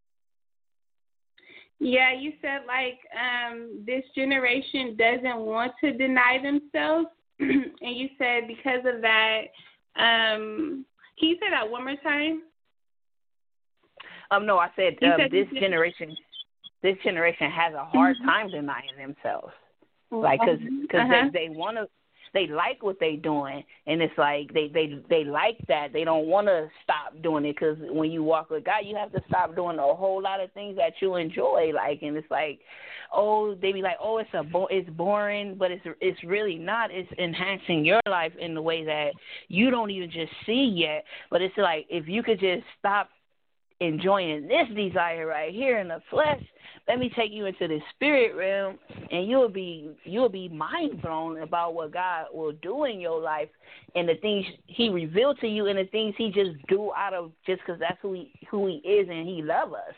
Yeah, you said like um, this generation doesn't want to deny themselves. And you said because of that, um, can you say that one more time? Um, no, I said, um, said this generation, this generation has a hard mm-hmm. time denying themselves, like because because uh-huh. they they want to, they like what they doing, and it's like they they they like that. They don't want to stop doing it because when you walk with God, you have to stop doing a whole lot of things that you enjoy, like, and it's like, oh, they be like, oh, it's a bo- it's boring, but it's it's really not. It's enhancing your life in the way that you don't even just see yet. But it's like if you could just stop enjoying this desire right here in the flesh, let me take you into the spirit realm, and you'll be you'll be mind blown about what God will do in your life and the things He revealed to you and the things He just do out of just because that's who he who He is and He love us.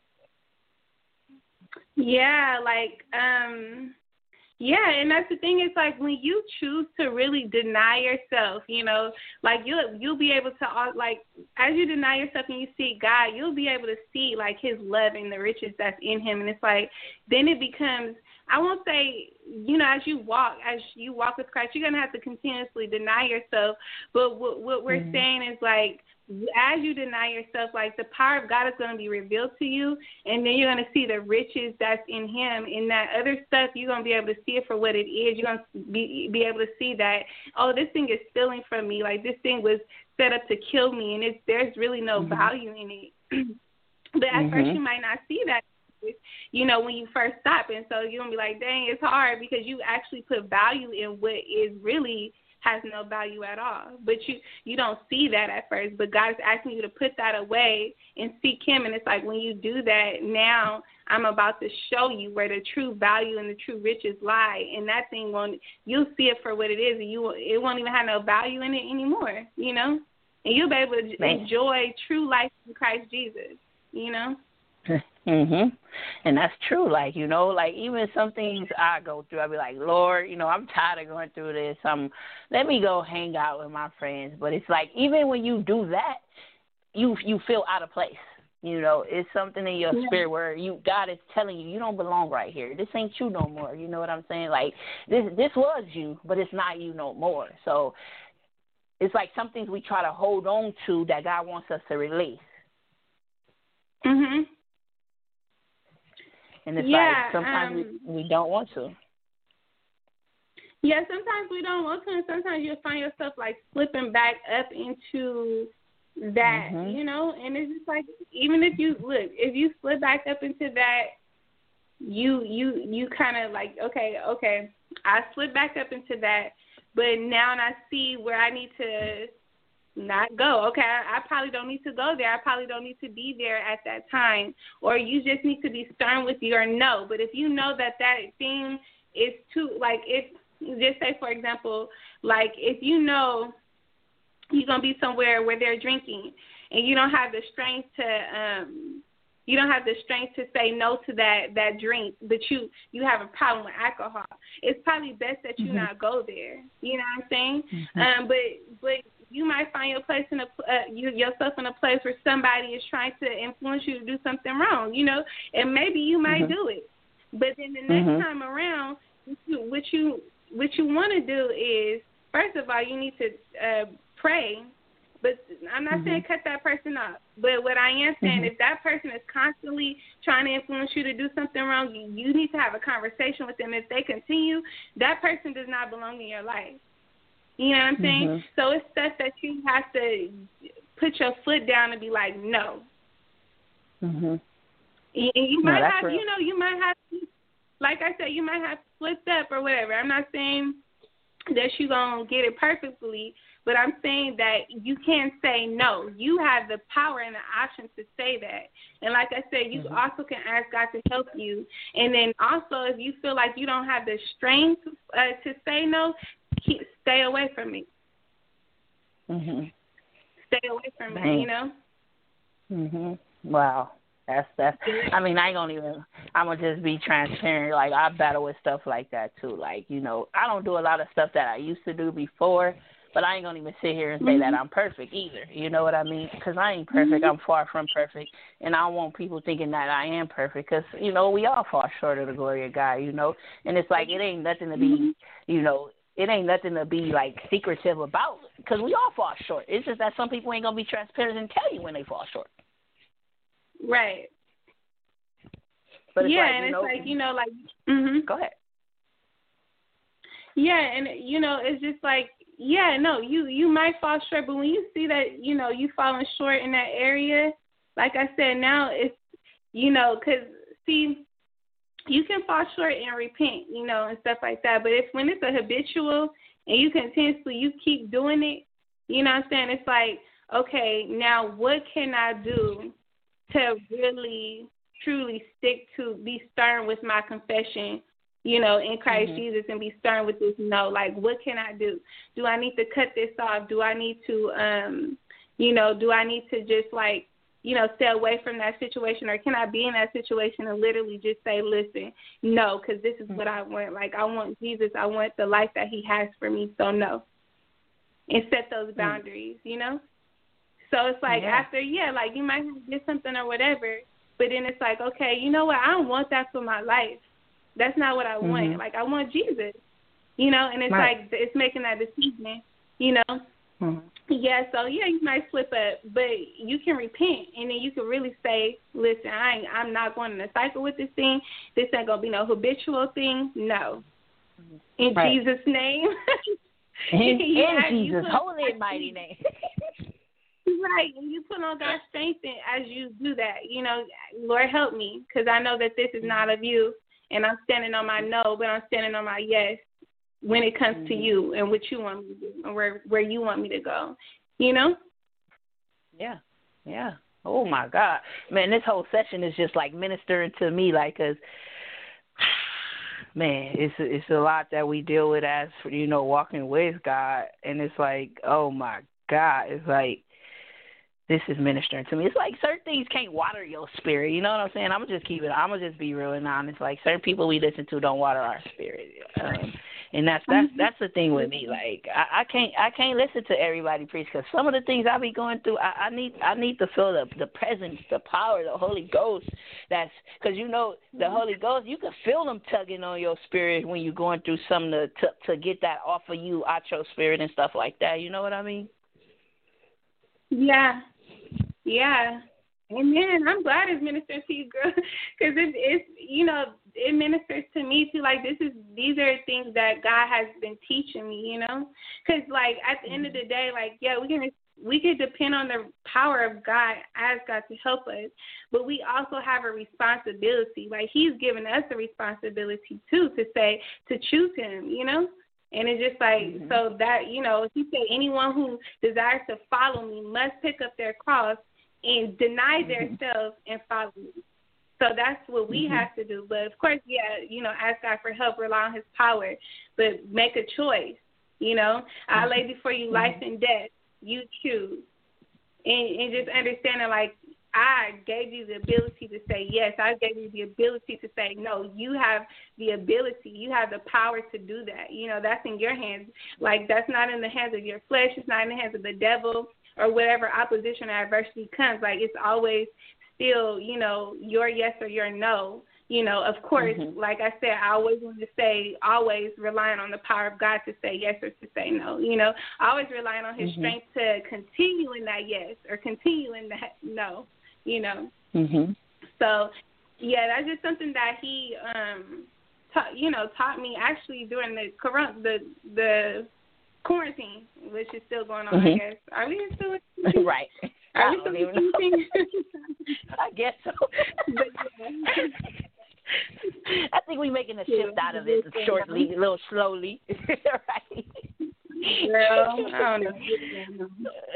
Yeah, like, um, yeah, and that's the thing. It's like when you choose to really deny yourself, you know, like you'll you'll be able to, like, as you deny yourself and you see God, you'll be able to see like His love and the riches that's in Him, and it's like then it becomes. I won't say, you know, as you walk, as you walk with Christ, you're gonna have to continuously deny yourself. But what, what we're mm-hmm. saying is like, as you deny yourself, like the power of God is going to be revealed to you, and then you're going to see the riches that's in Him. In that other stuff, you're going to be able to see it for what it is. You're going to be be able to see that, oh, this thing is stealing from me. Like this thing was set up to kill me, and it's there's really no mm-hmm. value in it. But at mm-hmm. first, you might not see that, you know, when you first stop, and so you're going to be like, dang, it's hard because you actually put value in what is really has no value at all. But you, you don't see that at first, but God is asking you to put that away and seek Him. And it's like when you do that, now I'm about to show you where the true value and the true riches lie. And that thing won't, you'll see it for what it is, and you it won't even have no value in it anymore, you know? And you'll be able to Man. enjoy true life in Christ Jesus, you know? Mhm. And that's true. Like, you know, like even some things I go through, I'll be like, Lord, you know, I'm tired of going through this. Um, let me go hang out with my friends. But it's like even when you do that, you you feel out of place. You know, it's something in your yeah. spirit where you God is telling you you don't belong right here. This ain't you no more. You know what I'm saying? Like this this was you, but it's not you no more. So it's like some things we try to hold on to that God wants us to release. Mhm. And it's yeah, like sometimes um, we, we don't want to. Yeah, sometimes we don't want to, and sometimes you'll find yourself like slipping back up into that, Mhm. you know. And it's just like, even if you look, if you slip back up into that, you you you kind of like, okay, okay, I slipped back up into that, but now I see where I need to not go. Okay, I, I probably don't need to go there. I probably don't need to be there at that time. Or you just need to be stern with your no. But if you know that that thing is too, like, if, just say, for example, like, if you know you're going to be somewhere where they're drinking and you don't have the strength to, um, you don't have the strength to say no to that, that drink, but you, you have a problem with alcohol, it's probably best that you mm-hmm. not go there. You know what I'm saying? Mm-hmm. Um, but, but, you might find your place in a uh, you, yourself in a place where somebody is trying to influence you to do something wrong, you know, and maybe you might mm-hmm. do it. But then the next mm-hmm. time around, what you what you want to do is, first of all, you need to uh, pray. But I'm not mm-hmm. saying cut that person off. But what I am saying, mm-hmm. if that person is constantly trying to influence you to do something wrong, you, you need to have a conversation with them. If they continue, that person does not belong in your life. You know what I'm saying? Mm-hmm. So it's stuff that you have to put your foot down and be like, no. Mm-hmm. You, you no, might have, real. you know, you might have, like I said, you might have slipped up or whatever. I'm not saying that you're going to get it perfectly, but I'm saying that you can't say no. You have the power and the option to say that. And like I said, you mm-hmm. also can ask God to help you. And then also, if you feel like you don't have the strength uh, to say no, keep stay away from me. Mhm. Stay away from Dang. me, you know. Mhm. Wow. That's that's. I mean, I ain't gonna even. I'm gonna just be transparent. Like, I battle with stuff like that too. Like, you know, I don't do a lot of stuff that I used to do before, but I ain't gonna even sit here and say mm-hmm. that I'm perfect either. You know what I mean? Because I ain't perfect. Mm-hmm. I'm far from perfect, and I don't want people thinking that I am perfect. Because, you know, we all fall short of the glory of God. You know, and it's like, it ain't nothing to be. Mm-hmm. You know. It ain't nothing to be, like, secretive about, because we all fall short. It's just that some people ain't going to be transparent and tell you when they fall short. Right. But it's yeah, like, and you it's know, like, you know, like, mm-hmm. Go ahead. Yeah, and, you know, it's just like, yeah, no, you, you might fall short, but when you see that, you know, you falling short in that area, like I said, now it's, you know, because, see, you can fall short and repent, you know, and stuff like that. But if when it's a habitual and you continuously, you keep doing it, you know what I'm saying? It's like, okay, now what can I do to really, truly stick to, be stern with my confession, you know, in Christ mm-hmm. Jesus, and be stern with this no? Like, what can I do? Do I need to cut this off? Do I need to, um, you know, do I need to just, like, you know, stay away from that situation, or can I be in that situation and literally just say, listen, no, because this is what I want. Like, I want Jesus. I want the life that he has for me, so no. And set those boundaries, you know? So it's like, yeah. after, yeah, like, you might get something or whatever, but then it's like, okay, you know what? I don't want that for my life. That's not what I mm-hmm. want. Like, I want Jesus, you know? And it's right. like, it's making that decision, you know? Mm-hmm. Yeah, so yeah, you might slip up, but you can repent, and then you can really say, "Listen, I ain't, I'm not going in a cycle with this thing. This ain't gonna be no habitual thing. No, in right. Jesus' name, in, yeah, in Jesus' holy and mighty name." Right, and you put on God's strength as you do that. You know, Lord, help me, because I know that this is not of you, and I'm standing on my no, but I'm standing on my yes. When it comes mm-hmm. to you and what you want me to do and where, where you want me to go, you know? Yeah, yeah. Oh, my God. Man, this whole session is just, like, ministering to me, like, because, man, it's, it's a lot that we deal with as, you know, walking with God, and it's like, oh, my God, it's like, this is ministering to me. It's like certain things can't water your spirit, you know what I'm saying? I'm going to just keep it, I'm going to just be real and honest. Like, certain people we listen to don't water our spirit. Um, And that's that's Mm-hmm. that's the thing with me. Like I, I can't I can't listen to everybody preach because some of the things I be going through, I, I need I need to feel the the presence, the power, the Holy Ghost. That's because you know the Holy Ghost, you can feel them tugging on your spirit when you're going through something to, to to get that off of you, out your spirit and stuff like that. You know what I mean? Yeah, yeah. Amen. I'm glad it's ministering to you, girl, because it, it's, you know, it ministers to me too. Like this is, these are things that God has been teaching me, you know, because like at the end of the day, like yeah, we can we can depend on the power of God, ask God to help us, but we also have a responsibility. Like He's given us a responsibility too to say to choose Him, you know. And it's just like, mm-hmm. so that, you know, He said, anyone who desires to follow me must pick up their cross and deny mm-hmm. themselves and follow me. So that's what we mm-hmm. have to do. But, of course, yeah, you know, ask God for help, rely on His power, but make a choice, you know. Mm-hmm. I lay before you life mm-hmm. and death. You choose. And, and just understanding, like, I gave you the ability to say yes. I gave you the ability to say no. You have the ability. You have the power to do that. You know, that's in your hands. Like, that's not in the hands of your flesh. It's not in the hands of the devil or whatever opposition or adversity comes. Like, it's always still, you know, your yes or your no. You know, of course, mm-hmm. like I said, I always want to say always relying on the power of God to say yes or to say no. You know, always relying on His mm-hmm. strength to continue in that yes or continue in that no. You know, mm-hmm. so yeah, that's just something that he, um, ta- you know, taught me actually during the corona, the the quarantine, which is still going on. Mm-hmm. I guess are we still right? Are I we don't still even know. I guess so. But, yeah. I think we're making a shift out of it shortly, a little slowly, right? Well, I don't know.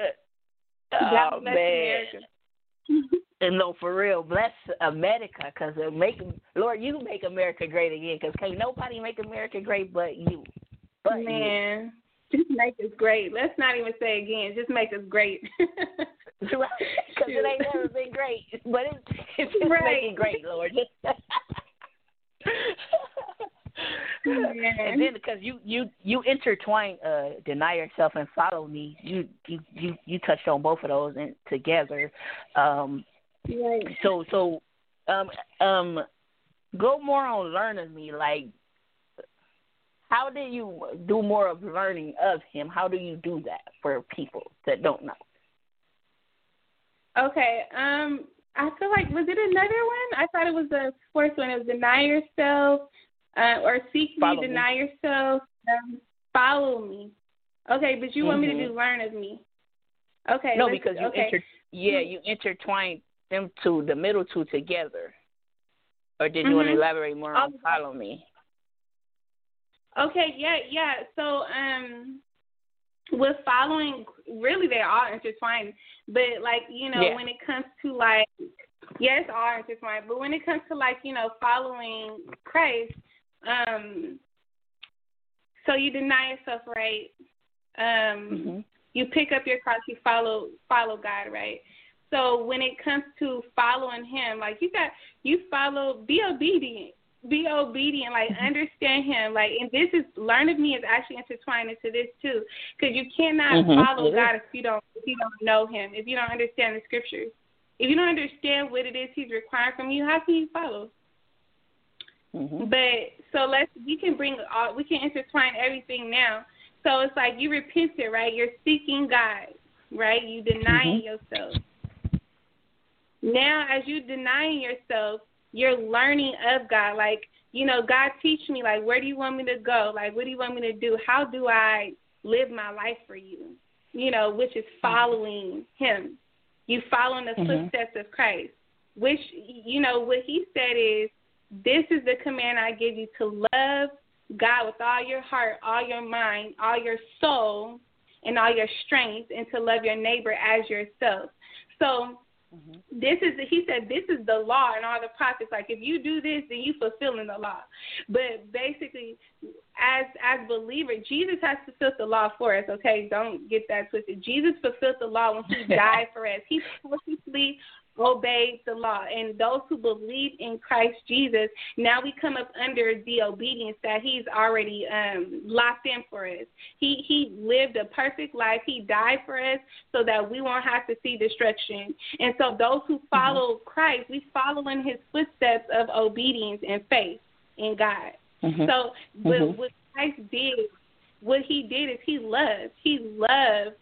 Oh man. America. And no, for real, bless America, because make Lord, you make America great again, because can't nobody make America great but you. But man, you. Just make us great. Let's not even say again. Just make us great. Because it ain't never been great, but it's, it's just right. making great, Lord. And then because you you you intertwine uh deny yourself and follow me, you you you, you touched on both of those and together. Um right. so so um um go more on learning me. Like, how do you do more of learning of Him? How do you do that for people that don't know? Okay, um I feel like, was it another one? I thought it was the fourth one. It was deny yourself. Uh, or seek follow me, deny me. yourself, um, follow me. Okay, but you mm-hmm. want me to do learn of me. Okay. No, because you okay. inter- yeah, you intertwine them two, the middle two together. Or did you mm-hmm. want to elaborate more on follow me? Okay, yeah, yeah. So um, with following, really they're all intertwined. But, like, you know, yeah. when it comes to, like, yes, all intertwined. But when it comes to, like, you know, following Christ, Um, so you deny yourself, right? Um, mm-hmm. You pick up your cross, you follow follow God, right? So when it comes to following Him, like you got you follow, be obedient, be obedient, like mm-hmm. understand Him, like. And this is learn of me is actually intertwined into this too, because you cannot mm-hmm. follow yeah. God if you don't if you don't know Him, if you don't understand the Scriptures, if you don't understand what it is He's requiring from you. How can you follow? Mm-hmm. But so let's we can bring all, we can intertwine everything now. So it's like you repented, right? You're seeking God, right? You denying mm-hmm. yourself. Now, as you denying yourself, you're learning of God. Like, you know, God teach me, like, where do you want me to go? Like, what do you want me to do? How do I live my life for you? You know, which is following Him. You following the mm-hmm. footsteps of Christ, which, you know, what He said is, this is the command I give you, to love God with all your heart, all your mind, all your soul, and all your strength, and to love your neighbor as yourself. So mm-hmm. this is, he said, this is the law and all the prophets. Like, if you do this, then you fulfilling the law. But basically, as as believers, Jesus has fulfilled the law for us, okay? Don't get that twisted. Jesus fulfilled the law when He died for us. He purposely obeyed the law. And those who believe in Christ Jesus, now we come up under the obedience that he's already um, locked in for us. He he lived a perfect life. He died for us so that we won't have to see destruction. And so those who follow mm-hmm. Christ, we follow in his footsteps of obedience and faith in God. Mm-hmm. So what, mm-hmm. what Christ did, what he did is he loved. He loved.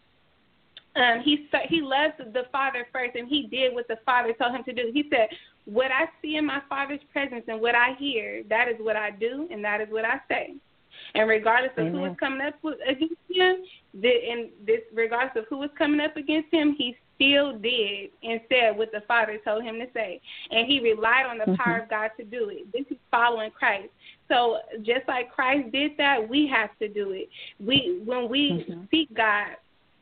Um, he he loved the Father first, and he did what the Father told him to do. He said, what I see in my Father's presence and what I hear, that is what I do, and that is what I say. And regardless of Amen. Who is coming up with, against him, the, and this regardless of who is coming up against him, he still did and said what the Father told him to say. And he relied on the mm-hmm. power of God to do it. This is following Christ. So just like Christ did that, we have to do it. We when we mm-hmm. seek God,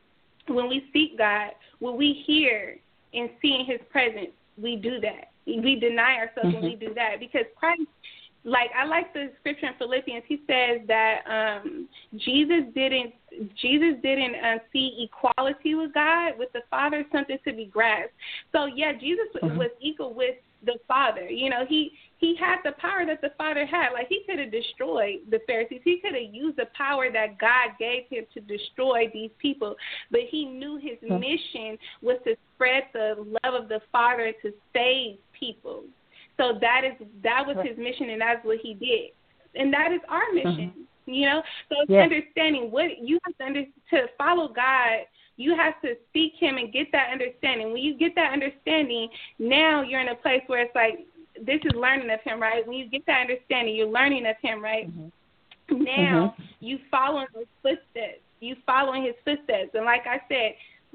When we seek God, when we hear and see in his presence, we do that. We deny ourselves mm-hmm. when we do that. Because Christ, like I like the scripture in Philippians, he says that um, Jesus didn't Jesus didn't uh, see equality with God, with the Father, something to be grasped. So, yeah, Jesus mm-hmm. was equal with the Father. You know, he, he had the power that the Father had. Like, he could have destroyed the Pharisees. He could have used the power that God gave him to destroy these people. But he knew his mm-hmm. mission was to spread the love of the Father to save people. So that is that was his mission, and that's what he did. And that is our mission, mm-hmm. you know. So it's yes. understanding what you have to under, to follow God. You have to seek him and get that understanding. When you get that understanding, now you're in a place where it's like, this is learning of him, right? When you get that understanding, you're learning of him, right? Mm-hmm. Now mm-hmm. you follow his footsteps. You following his footsteps. And like I said,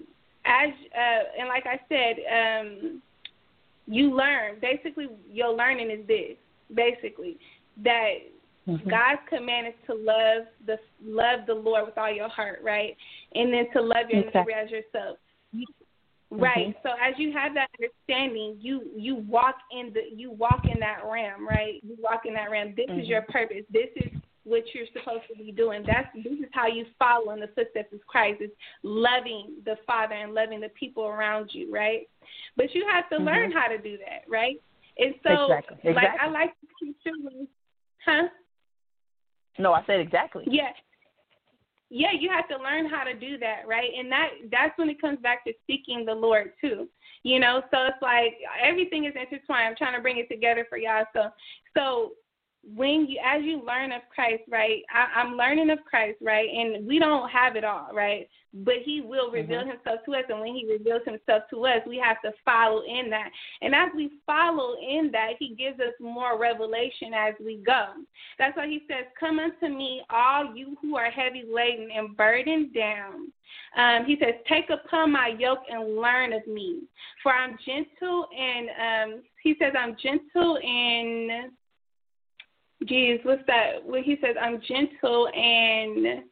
as uh, and like I said, um, you learn. Basically, your learning is this. Basically, that mm-hmm. God's command is to love the love the Lord with all your heart, right? And then to love your okay. neighbor as yourself. You, right. Mm-hmm. So as you have that understanding, you you walk in the you walk in that realm, right? You walk in that realm. This mm-hmm. is your purpose. This is what you're supposed to be doing. That's this is how you follow in the footsteps of Christ. It's loving the Father and loving the people around you, right? But you have to mm-hmm. learn how to do that, right? And so, exactly. Exactly. like I like to keep children, huh? No, I said exactly. Yeah. Yeah, you have to learn how to do that, right? And that that's when it comes back to seeking the Lord too. You know, so it's like everything is intertwined. I'm trying to bring it together for y'all. So so when you as you learn of Christ, right? I, I'm learning of Christ, right? And we don't have it all, right? But he will reveal mm-hmm. himself to us, and when he reveals himself to us, we have to follow in that. And as we follow in that, he gives us more revelation as we go. That's why he says, come unto me, all you who are heavy laden and burdened down. Um, he says, take upon my yoke and learn of me, for I'm gentle and, um, he says, I'm gentle and, geez, what's that? Well, he says, I'm gentle and,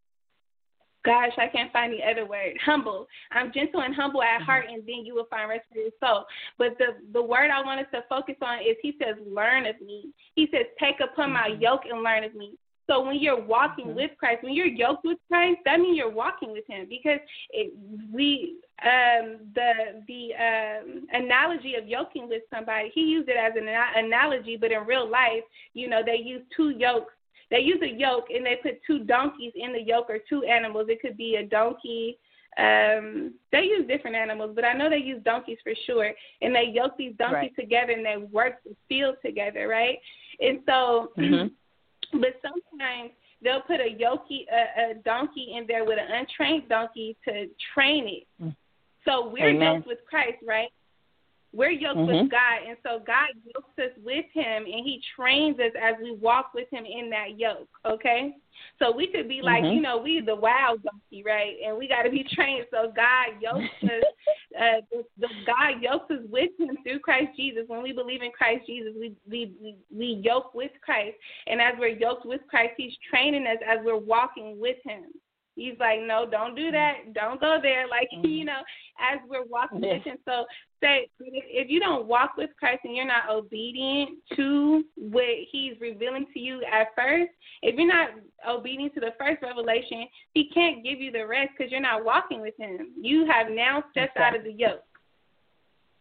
gosh, I can't find the other word, humble. I'm gentle and humble at heart, and then you will find rest for your soul. But the, the word I want us to focus on is he says, learn of me. He says, take upon my yoke and learn of me. So when you're walking mm-hmm. with Christ, when you're yoked with Christ, that means you're walking with him, because it, we um, the the um, analogy of yoking with somebody, he used it as an analogy, but in real life, you know, they use two yokes. They use a yoke and they put two donkeys in the yoke, or two animals. It could be a donkey. Um, they use different animals, but I know they use donkeys for sure. And they yoke these donkeys right. together and they work the field together, right? And so, mm-hmm. but sometimes they'll put a yoke, a, a donkey in there with an untrained donkey to train it. Mm-hmm. So we're Amen. yoked with Christ, right? We're yoked mm-hmm. with God, and so God yokes us with him, and he trains us as we walk with him in that yoke, okay? So we could be like, mm-hmm. you know, we the wild donkey, right? And we got to be trained. So God yokes us, uh, the, the God yokes us with him through Christ Jesus. When we believe in Christ Jesus, we, we, we, we yoke with Christ. And as we're yoked with Christ, he's training us as we're walking with him. He's like, no, don't do that. Don't go there. Like, mm-hmm. you know, as we're walking yeah. with him. So say, if you don't walk with Christ and you're not obedient to what he's revealing to you at first, if you're not obedient to the first revelation, he can't give you the rest because you're not walking with him. You have now stepped okay. out of the yoke.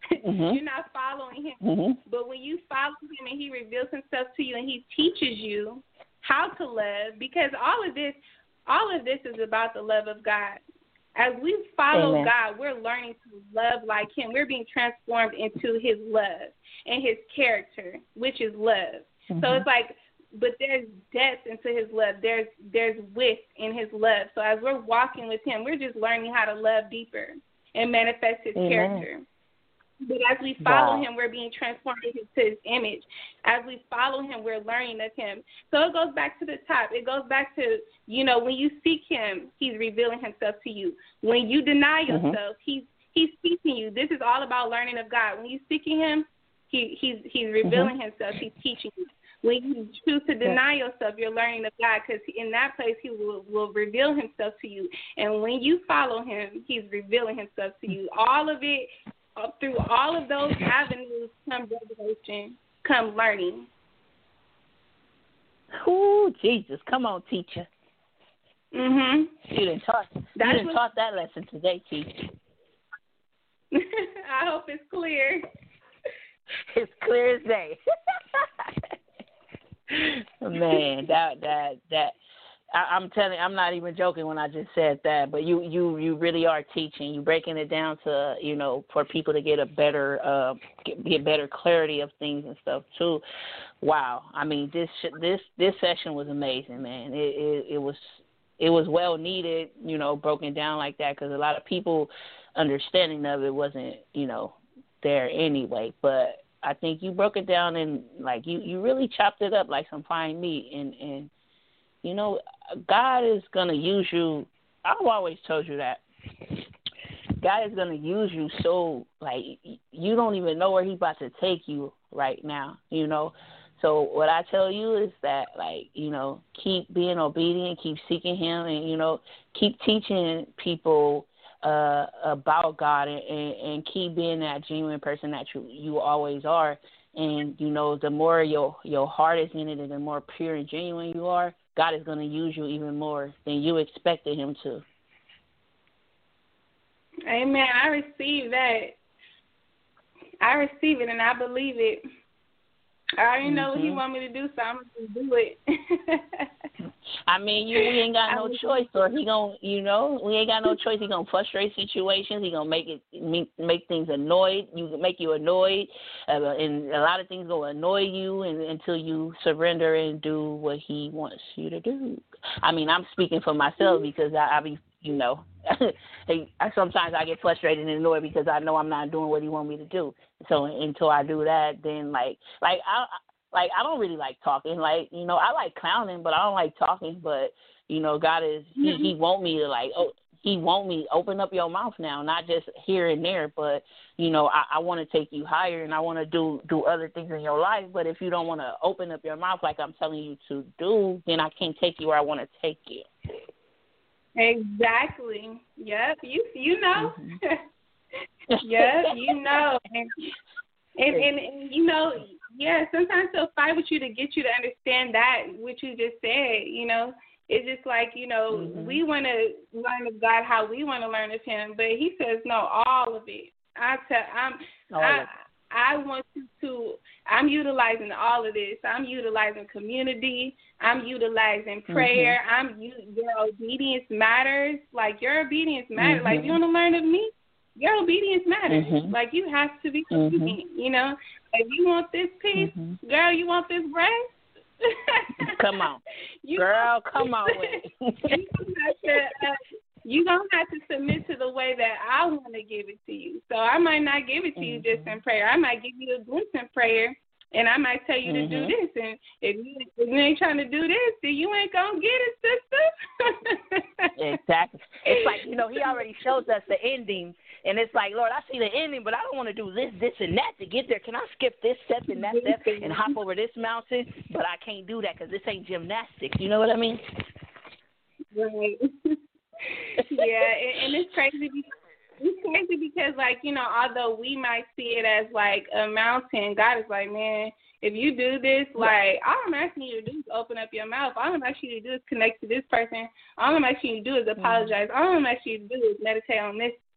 Mm-hmm. You're not following him. Mm-hmm. But when you follow him and he reveals himself to you and he teaches you how to love, because all of this, all of this is about the love of God. As we follow Amen. God, we're learning to love like him. We're being transformed into his love and his character, which is love. Mm-hmm. So it's like, but there's depth into his love. There's there's width in his love. So as we're walking with him, we're just learning how to love deeper and manifest his Amen. character. But as we follow Wow. him, we're being transformed into his image. As we follow him, we're learning of him. So it goes back to the top. It goes back to, you know, when you seek him, he's revealing himself to you. When you deny Mm-hmm. yourself, he's he's teaching you. This is all about learning of God. When you're seeking him, he he's he's revealing Mm-hmm. himself. He's teaching you. When you choose to deny yourself, you're learning of God, because in that place he will, will reveal himself to you. And when you follow him, he's revealing himself to you. All of it, uh, through all of those avenues, come revelation, come learning. Ooh, Jesus. Come on, teacher. Mhm. You didn't taught, you That's didn't what- taught that lesson today, teacher. I hope it's clear. It's clear as day. Man, that that that I, I'm telling, I'm not even joking when I just said that. But you you you really are teaching. You breaking it down to, you know, for people to get a better uh get, get better clarity of things and stuff too. Wow. I mean, this this this session was amazing, man. It it, it was it was well needed, you know, broken down like that, because a lot of people understanding of it wasn't, you know, there anyway. But I think you broke it down and, like, you, you really chopped it up like some fine meat. And, and you know, God is going to use you. I've always told you that. God is going to use you so, like, you don't even know where he's about to take you right now, you know. So what I tell you is that, like, you know, keep being obedient, keep seeking him, and, you know, keep teaching people Uh, about God, and, and, and keep being that genuine person that you, you always are. And, you know, the more your your heart is in it and the more pure and genuine you are, God is going to use you even more than you expected him to. Amen. I receive that. I receive it and I believe it. I already know Mm-hmm. what he want me to do, so I'm going to do it. I mean, you we ain't got no choice, or he gonna, you know, we ain't got no choice. He gonna frustrate situations. He gonna make it make, make things annoyed. You make you annoyed, uh, and a lot of things gonna annoy you, and, until you surrender and do what he wants you to do. I mean, I'm speaking for myself because I, I be, you know, I, sometimes I get frustrated and annoyed because I know I'm not doing what he wants me to do. So until I do that, then like, like I. Like, I don't really like talking. Like, you know, I like clowning, but I don't like talking. But, you know, God is, he, he want me to, like, oh, he want me, open up your mouth now, not just here and there. But, you know, I, I want to take you higher, and I want to do, do other things in your life. But if you don't want to open up your mouth like I'm telling you to do, then I can't take you where I want to take you. Exactly. Yep. You, you know. Mm-hmm. Yep, you know. And, and, and, and, you know, yeah, sometimes he'll fight with you to get you to understand that, what you just said, you know. It's just like, you know, mm-hmm. we want to learn of God how we want to learn of him, but he says, no, all of it. I tell, I'm, all I, of it. I want you to, I'm utilizing all of this. I'm utilizing community. I'm utilizing prayer. Mm-hmm. I'm, you, your obedience matters. Like, your obedience matters. Mm-hmm. Like, you want to learn of me? Your obedience matters. Mm-hmm. Like, you have to be obedient, mm-hmm. you know. If you want this piece, mm-hmm. girl, you want this breast? Come on. you girl, come on with it. You're going to have to submit to the way that I want to give it to you. So I might not give it to you mm-hmm. just in prayer. I might give you a glimpse in prayer, and I might tell you mm-hmm. to do this. And if you, if you ain't trying to do this, then you ain't going to get it, sister. Exactly. It's like, you know, he already shows us the ending. And it's like, Lord, I see the ending, but I don't want to do this, this, and that to get there. Can I skip this step and that step and hop over this mountain? But I can't do that because this ain't gymnastics. You know what I mean? Right. Yeah, and, and it's crazy. It's crazy because, like, you know, although we might see it as, like, a mountain, God is like, man, if you do this, like, all I'm asking you to do is open up your mouth. All I'm asking you to do is connect to this person. All I'm asking you to do is apologize. All I'm asking you to do is meditate on this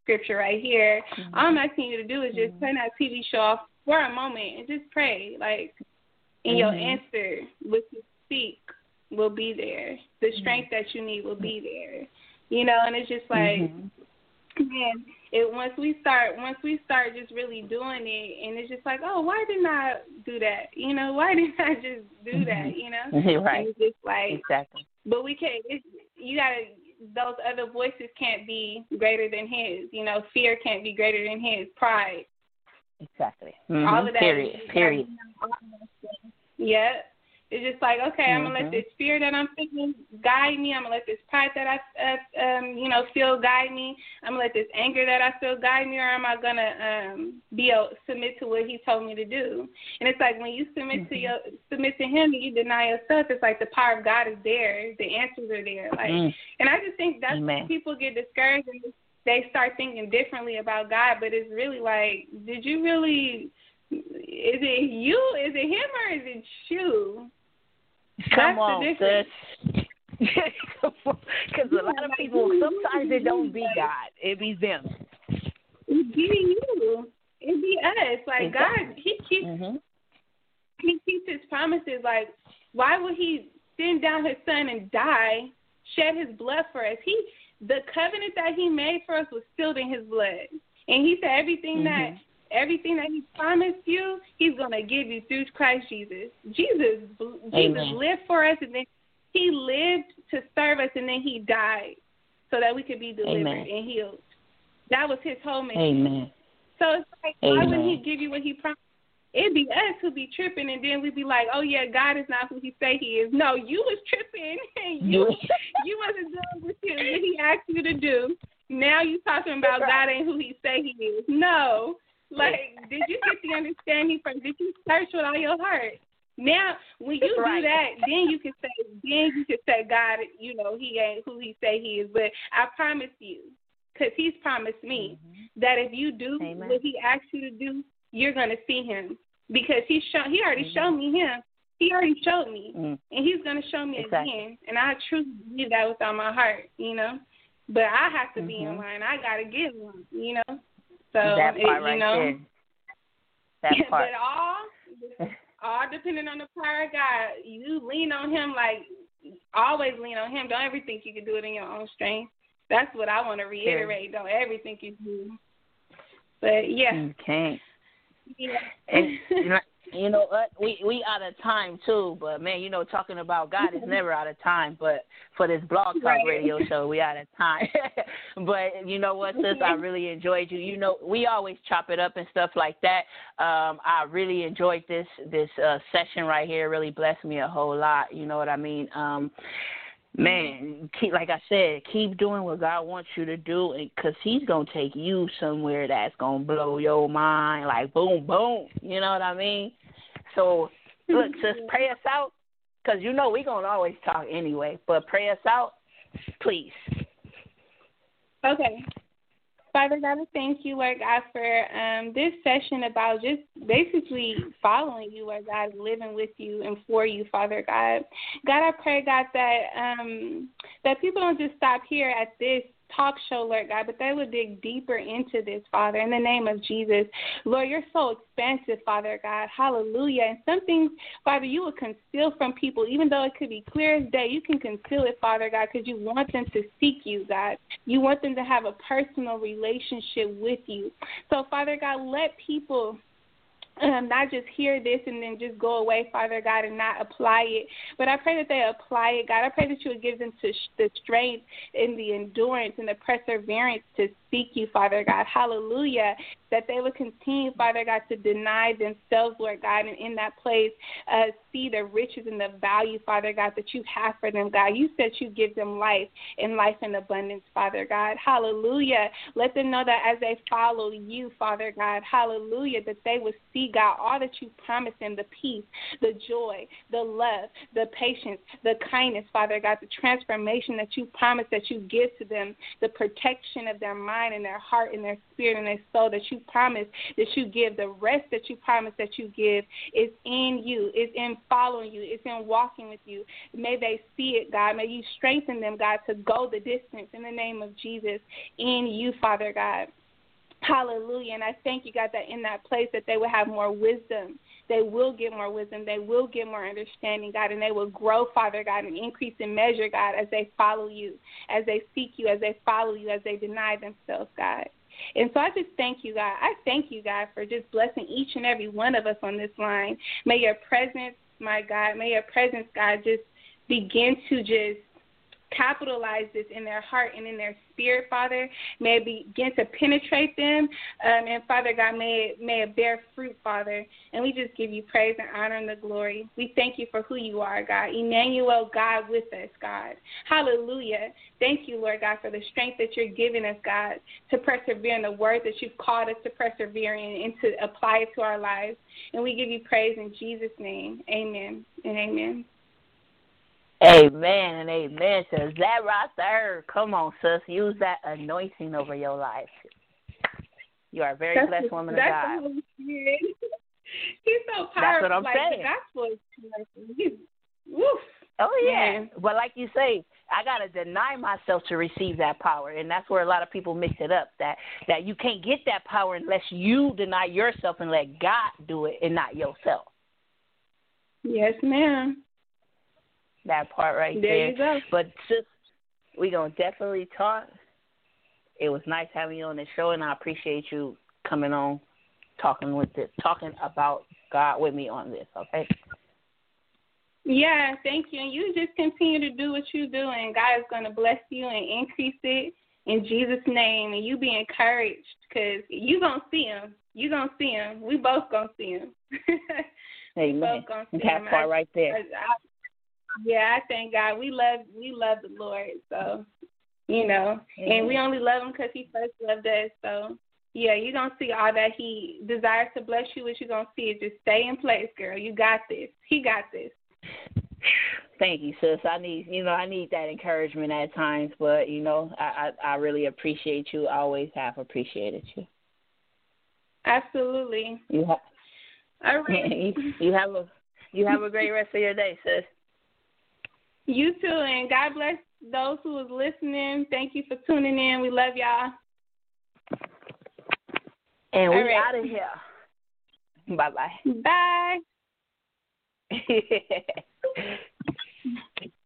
scripture right here. Mm-hmm. All I'm asking you to do is just mm-hmm. turn that T V show off for a moment and just pray. Like, and mm-hmm. your answer, what you speak, will be there. The strength mm-hmm. that you need will be there. You know, and it's just like, mm-hmm. man, it once we start, once we start just really doing it, and it's just like, oh, why didn't I do that? You know, why didn't I just do mm-hmm. that? You know, right? And it's just like, exactly. But we can't. It's, you gotta. Those other voices can't be greater than his. You know, fear can't be greater than his. Pride. Exactly. Mm-hmm. All of that. Period. Period. Yeah. It's just like, okay, I'm mm-hmm. going to let this fear that I'm feeling guide me. I'm going to let this pride that I, uh, um, you know, feel guide me. I'm going to let this anger that I feel guide me, or am I going to um, be able submit to what he told me to do? And it's like when you submit mm-hmm. to your submit to him and you deny yourself, it's like the power of God is there. The answers are there. Like, mm. And I just think that's Amen. when people get discouraged and they start thinking differently about God. But it's really like, did you really, is it you, is it him, or is it you? Come That's on, sis. Because a lot of people, sometimes it don't be God. It be them. It be you. It be us. Like, exactly. God, he keeps, mm-hmm. he keeps his promises. Like, why would he send down his son and die, shed his blood for us? He, the covenant that he made for us was sealed in his blood. And he said everything mm-hmm. that Everything that he promised you, he's going to give you through Christ Jesus. Jesus Jesus Amen. lived for us, and then he lived to serve us, and then he died so that we could be delivered Amen. and healed. That was his whole mission. Amen. So it's like, Amen. why wouldn't he give you what he promised? It'd be us who be tripping, and then we'd be like, oh, yeah, God is not who he say he is. No, you was tripping, and you you wasn't doing what, you, what he asked you to do. Now you talking about God ain't who he say he is. No. Like, did you get the understanding from, did you search with all your heart? Now, when you right. do that, then you can say, then you can say, God, you know, he ain't who he say he is. But I promise you, because he's promised me, mm-hmm. that if you do Amen. What he asked you to do, you're going to see him. Because he show, he already mm-hmm. showed me him. He already showed me. Mm-hmm. And he's going to show me exactly. again. And I truly believe that with all my heart, you know. But I have to mm-hmm. be in line. I got to get one, you know. So, that part it, right you know, there. That part. But all, all depending on the power of God, you lean on him, like, always lean on him. Don't ever think you can do it in your own strength. That's what I want to reiterate. Sure. Don't ever think you do. But, yeah. You can't. Yeah. And, you know, you know what? We, we out of time, too. But, man, you know, talking about God is never out of time. But for this Blog Talk right. Radio show, we out of time. But you know what, sis? I really enjoyed you. You know, we always chop it up and stuff like that. Um, I really enjoyed this this uh, session right here. It really blessed me a whole lot. You know what I mean? Um, man, keep, like I said, keep doing what God wants you to do, because he's going to take you somewhere that's going to blow your mind, like boom, boom. You know what I mean? So, look, sis, pray us out, because you know we're going to always talk anyway, but pray us out, please. Okay. Father God, I thank you, Lord God, for um, this session about just basically following you, Lord God, living with you and for you, Father God. God, I pray, God, that um, that people don't just stop here at this talk show, Lord God, but they would dig deeper into this, Father, in the name of Jesus. Lord, you're so expansive, Father God. Hallelujah. And some things, Father, you would conceal from people, even though it could be clear as day. You can conceal it, Father God, because you want them to seek you, God. You want them to have a personal relationship with you. So, Father God, let people Um, not just hear this and then just go away, Father God, and not apply it. But I pray that they apply it, God. I pray that you would give them to sh- the strength and the endurance and the perseverance to seek you, Father God. Hallelujah. That they would continue, Father God, to deny themselves, Lord God, and in that place uh, see the riches and the value, Father God, that you have for them, God. You said you give them life and life in abundance, Father God. Hallelujah. Let them know that as they follow you, Father God, hallelujah, that they would see, God, all that you promised them, the peace, the joy, the love, the patience, the kindness, Father God, the transformation that you promised that you give to them, the protection of their mind and their heart and their spirit and their soul that you promise that you give. The rest that you promise that you give is in you, is in following you, is in walking with you. May they see it, God. May you strengthen them, God, to go the distance in the name of Jesus in you, Father God. Hallelujah. And I thank you, God, that in that place that they will have more wisdom. They will get more wisdom. They will get more understanding, God, and they will grow, Father God, and increase in measure, God, as they follow you, as they seek you, as they follow you, as they deny themselves, God. And so I just thank you, God. I thank you, God, for just blessing each and every one of us on this line. May your presence, my God, may your presence, God, just begin to just capitalize this in their heart and in their spirit, Father. May it begin to penetrate them. Um, and, Father God, may it, may it bear fruit, Father. And we just give you praise and honor and the glory. We thank you for who you are, God. Emmanuel, God with us, God. Hallelujah. Thank you, Lord God, for the strength that you're giving us, God, to persevere in the word that you've called us to persevere in and to apply it to our lives. And we give you praise in Jesus' name. Amen and amen. Amen and amen. Says that right there. Come on, sis. Use that anointing over your life. You are a very that's blessed the, woman that's of God. The Holy Spirit. He's so powerful. That's what I'm like, saying. The gospel is he's, woof. Oh, yeah. Man. But like you say, I got to deny myself to receive that power. And that's where a lot of people mix it up, that, that you can't get that power unless you deny yourself and let God do it and not yourself. Yes, ma'am. That part right there. there. You go. But sis, we're going to definitely talk. It was nice having you on the show, and I appreciate you coming on, talking with this, talking about God with me on this, okay? Yeah, thank you. And you just continue to do what you do, and God is going to bless you and increase it in Jesus' name. And you be encouraged because you're going to see him. You're going to see him. We both going to see him. Amen. We both going to see that him. part I, right there. I, I, Yeah, I thank God. We love we love the Lord, so, you know, mm-hmm. and we only love him because he first loved us. So, yeah, you're going to see all that he desires to bless you. What you're going to see is just stay in place, girl. You got this. He got this. Thank you, sis. I need, you know, I need that encouragement at times, but, you know, I, I, I really appreciate you. I always have appreciated you. Absolutely. You, ha- all right. you, you have a you have a great rest of your day, sis. You too, and God bless those who was listening. Thank you for tuning in. We love y'all. And we right. out of here. Bye-bye. Bye.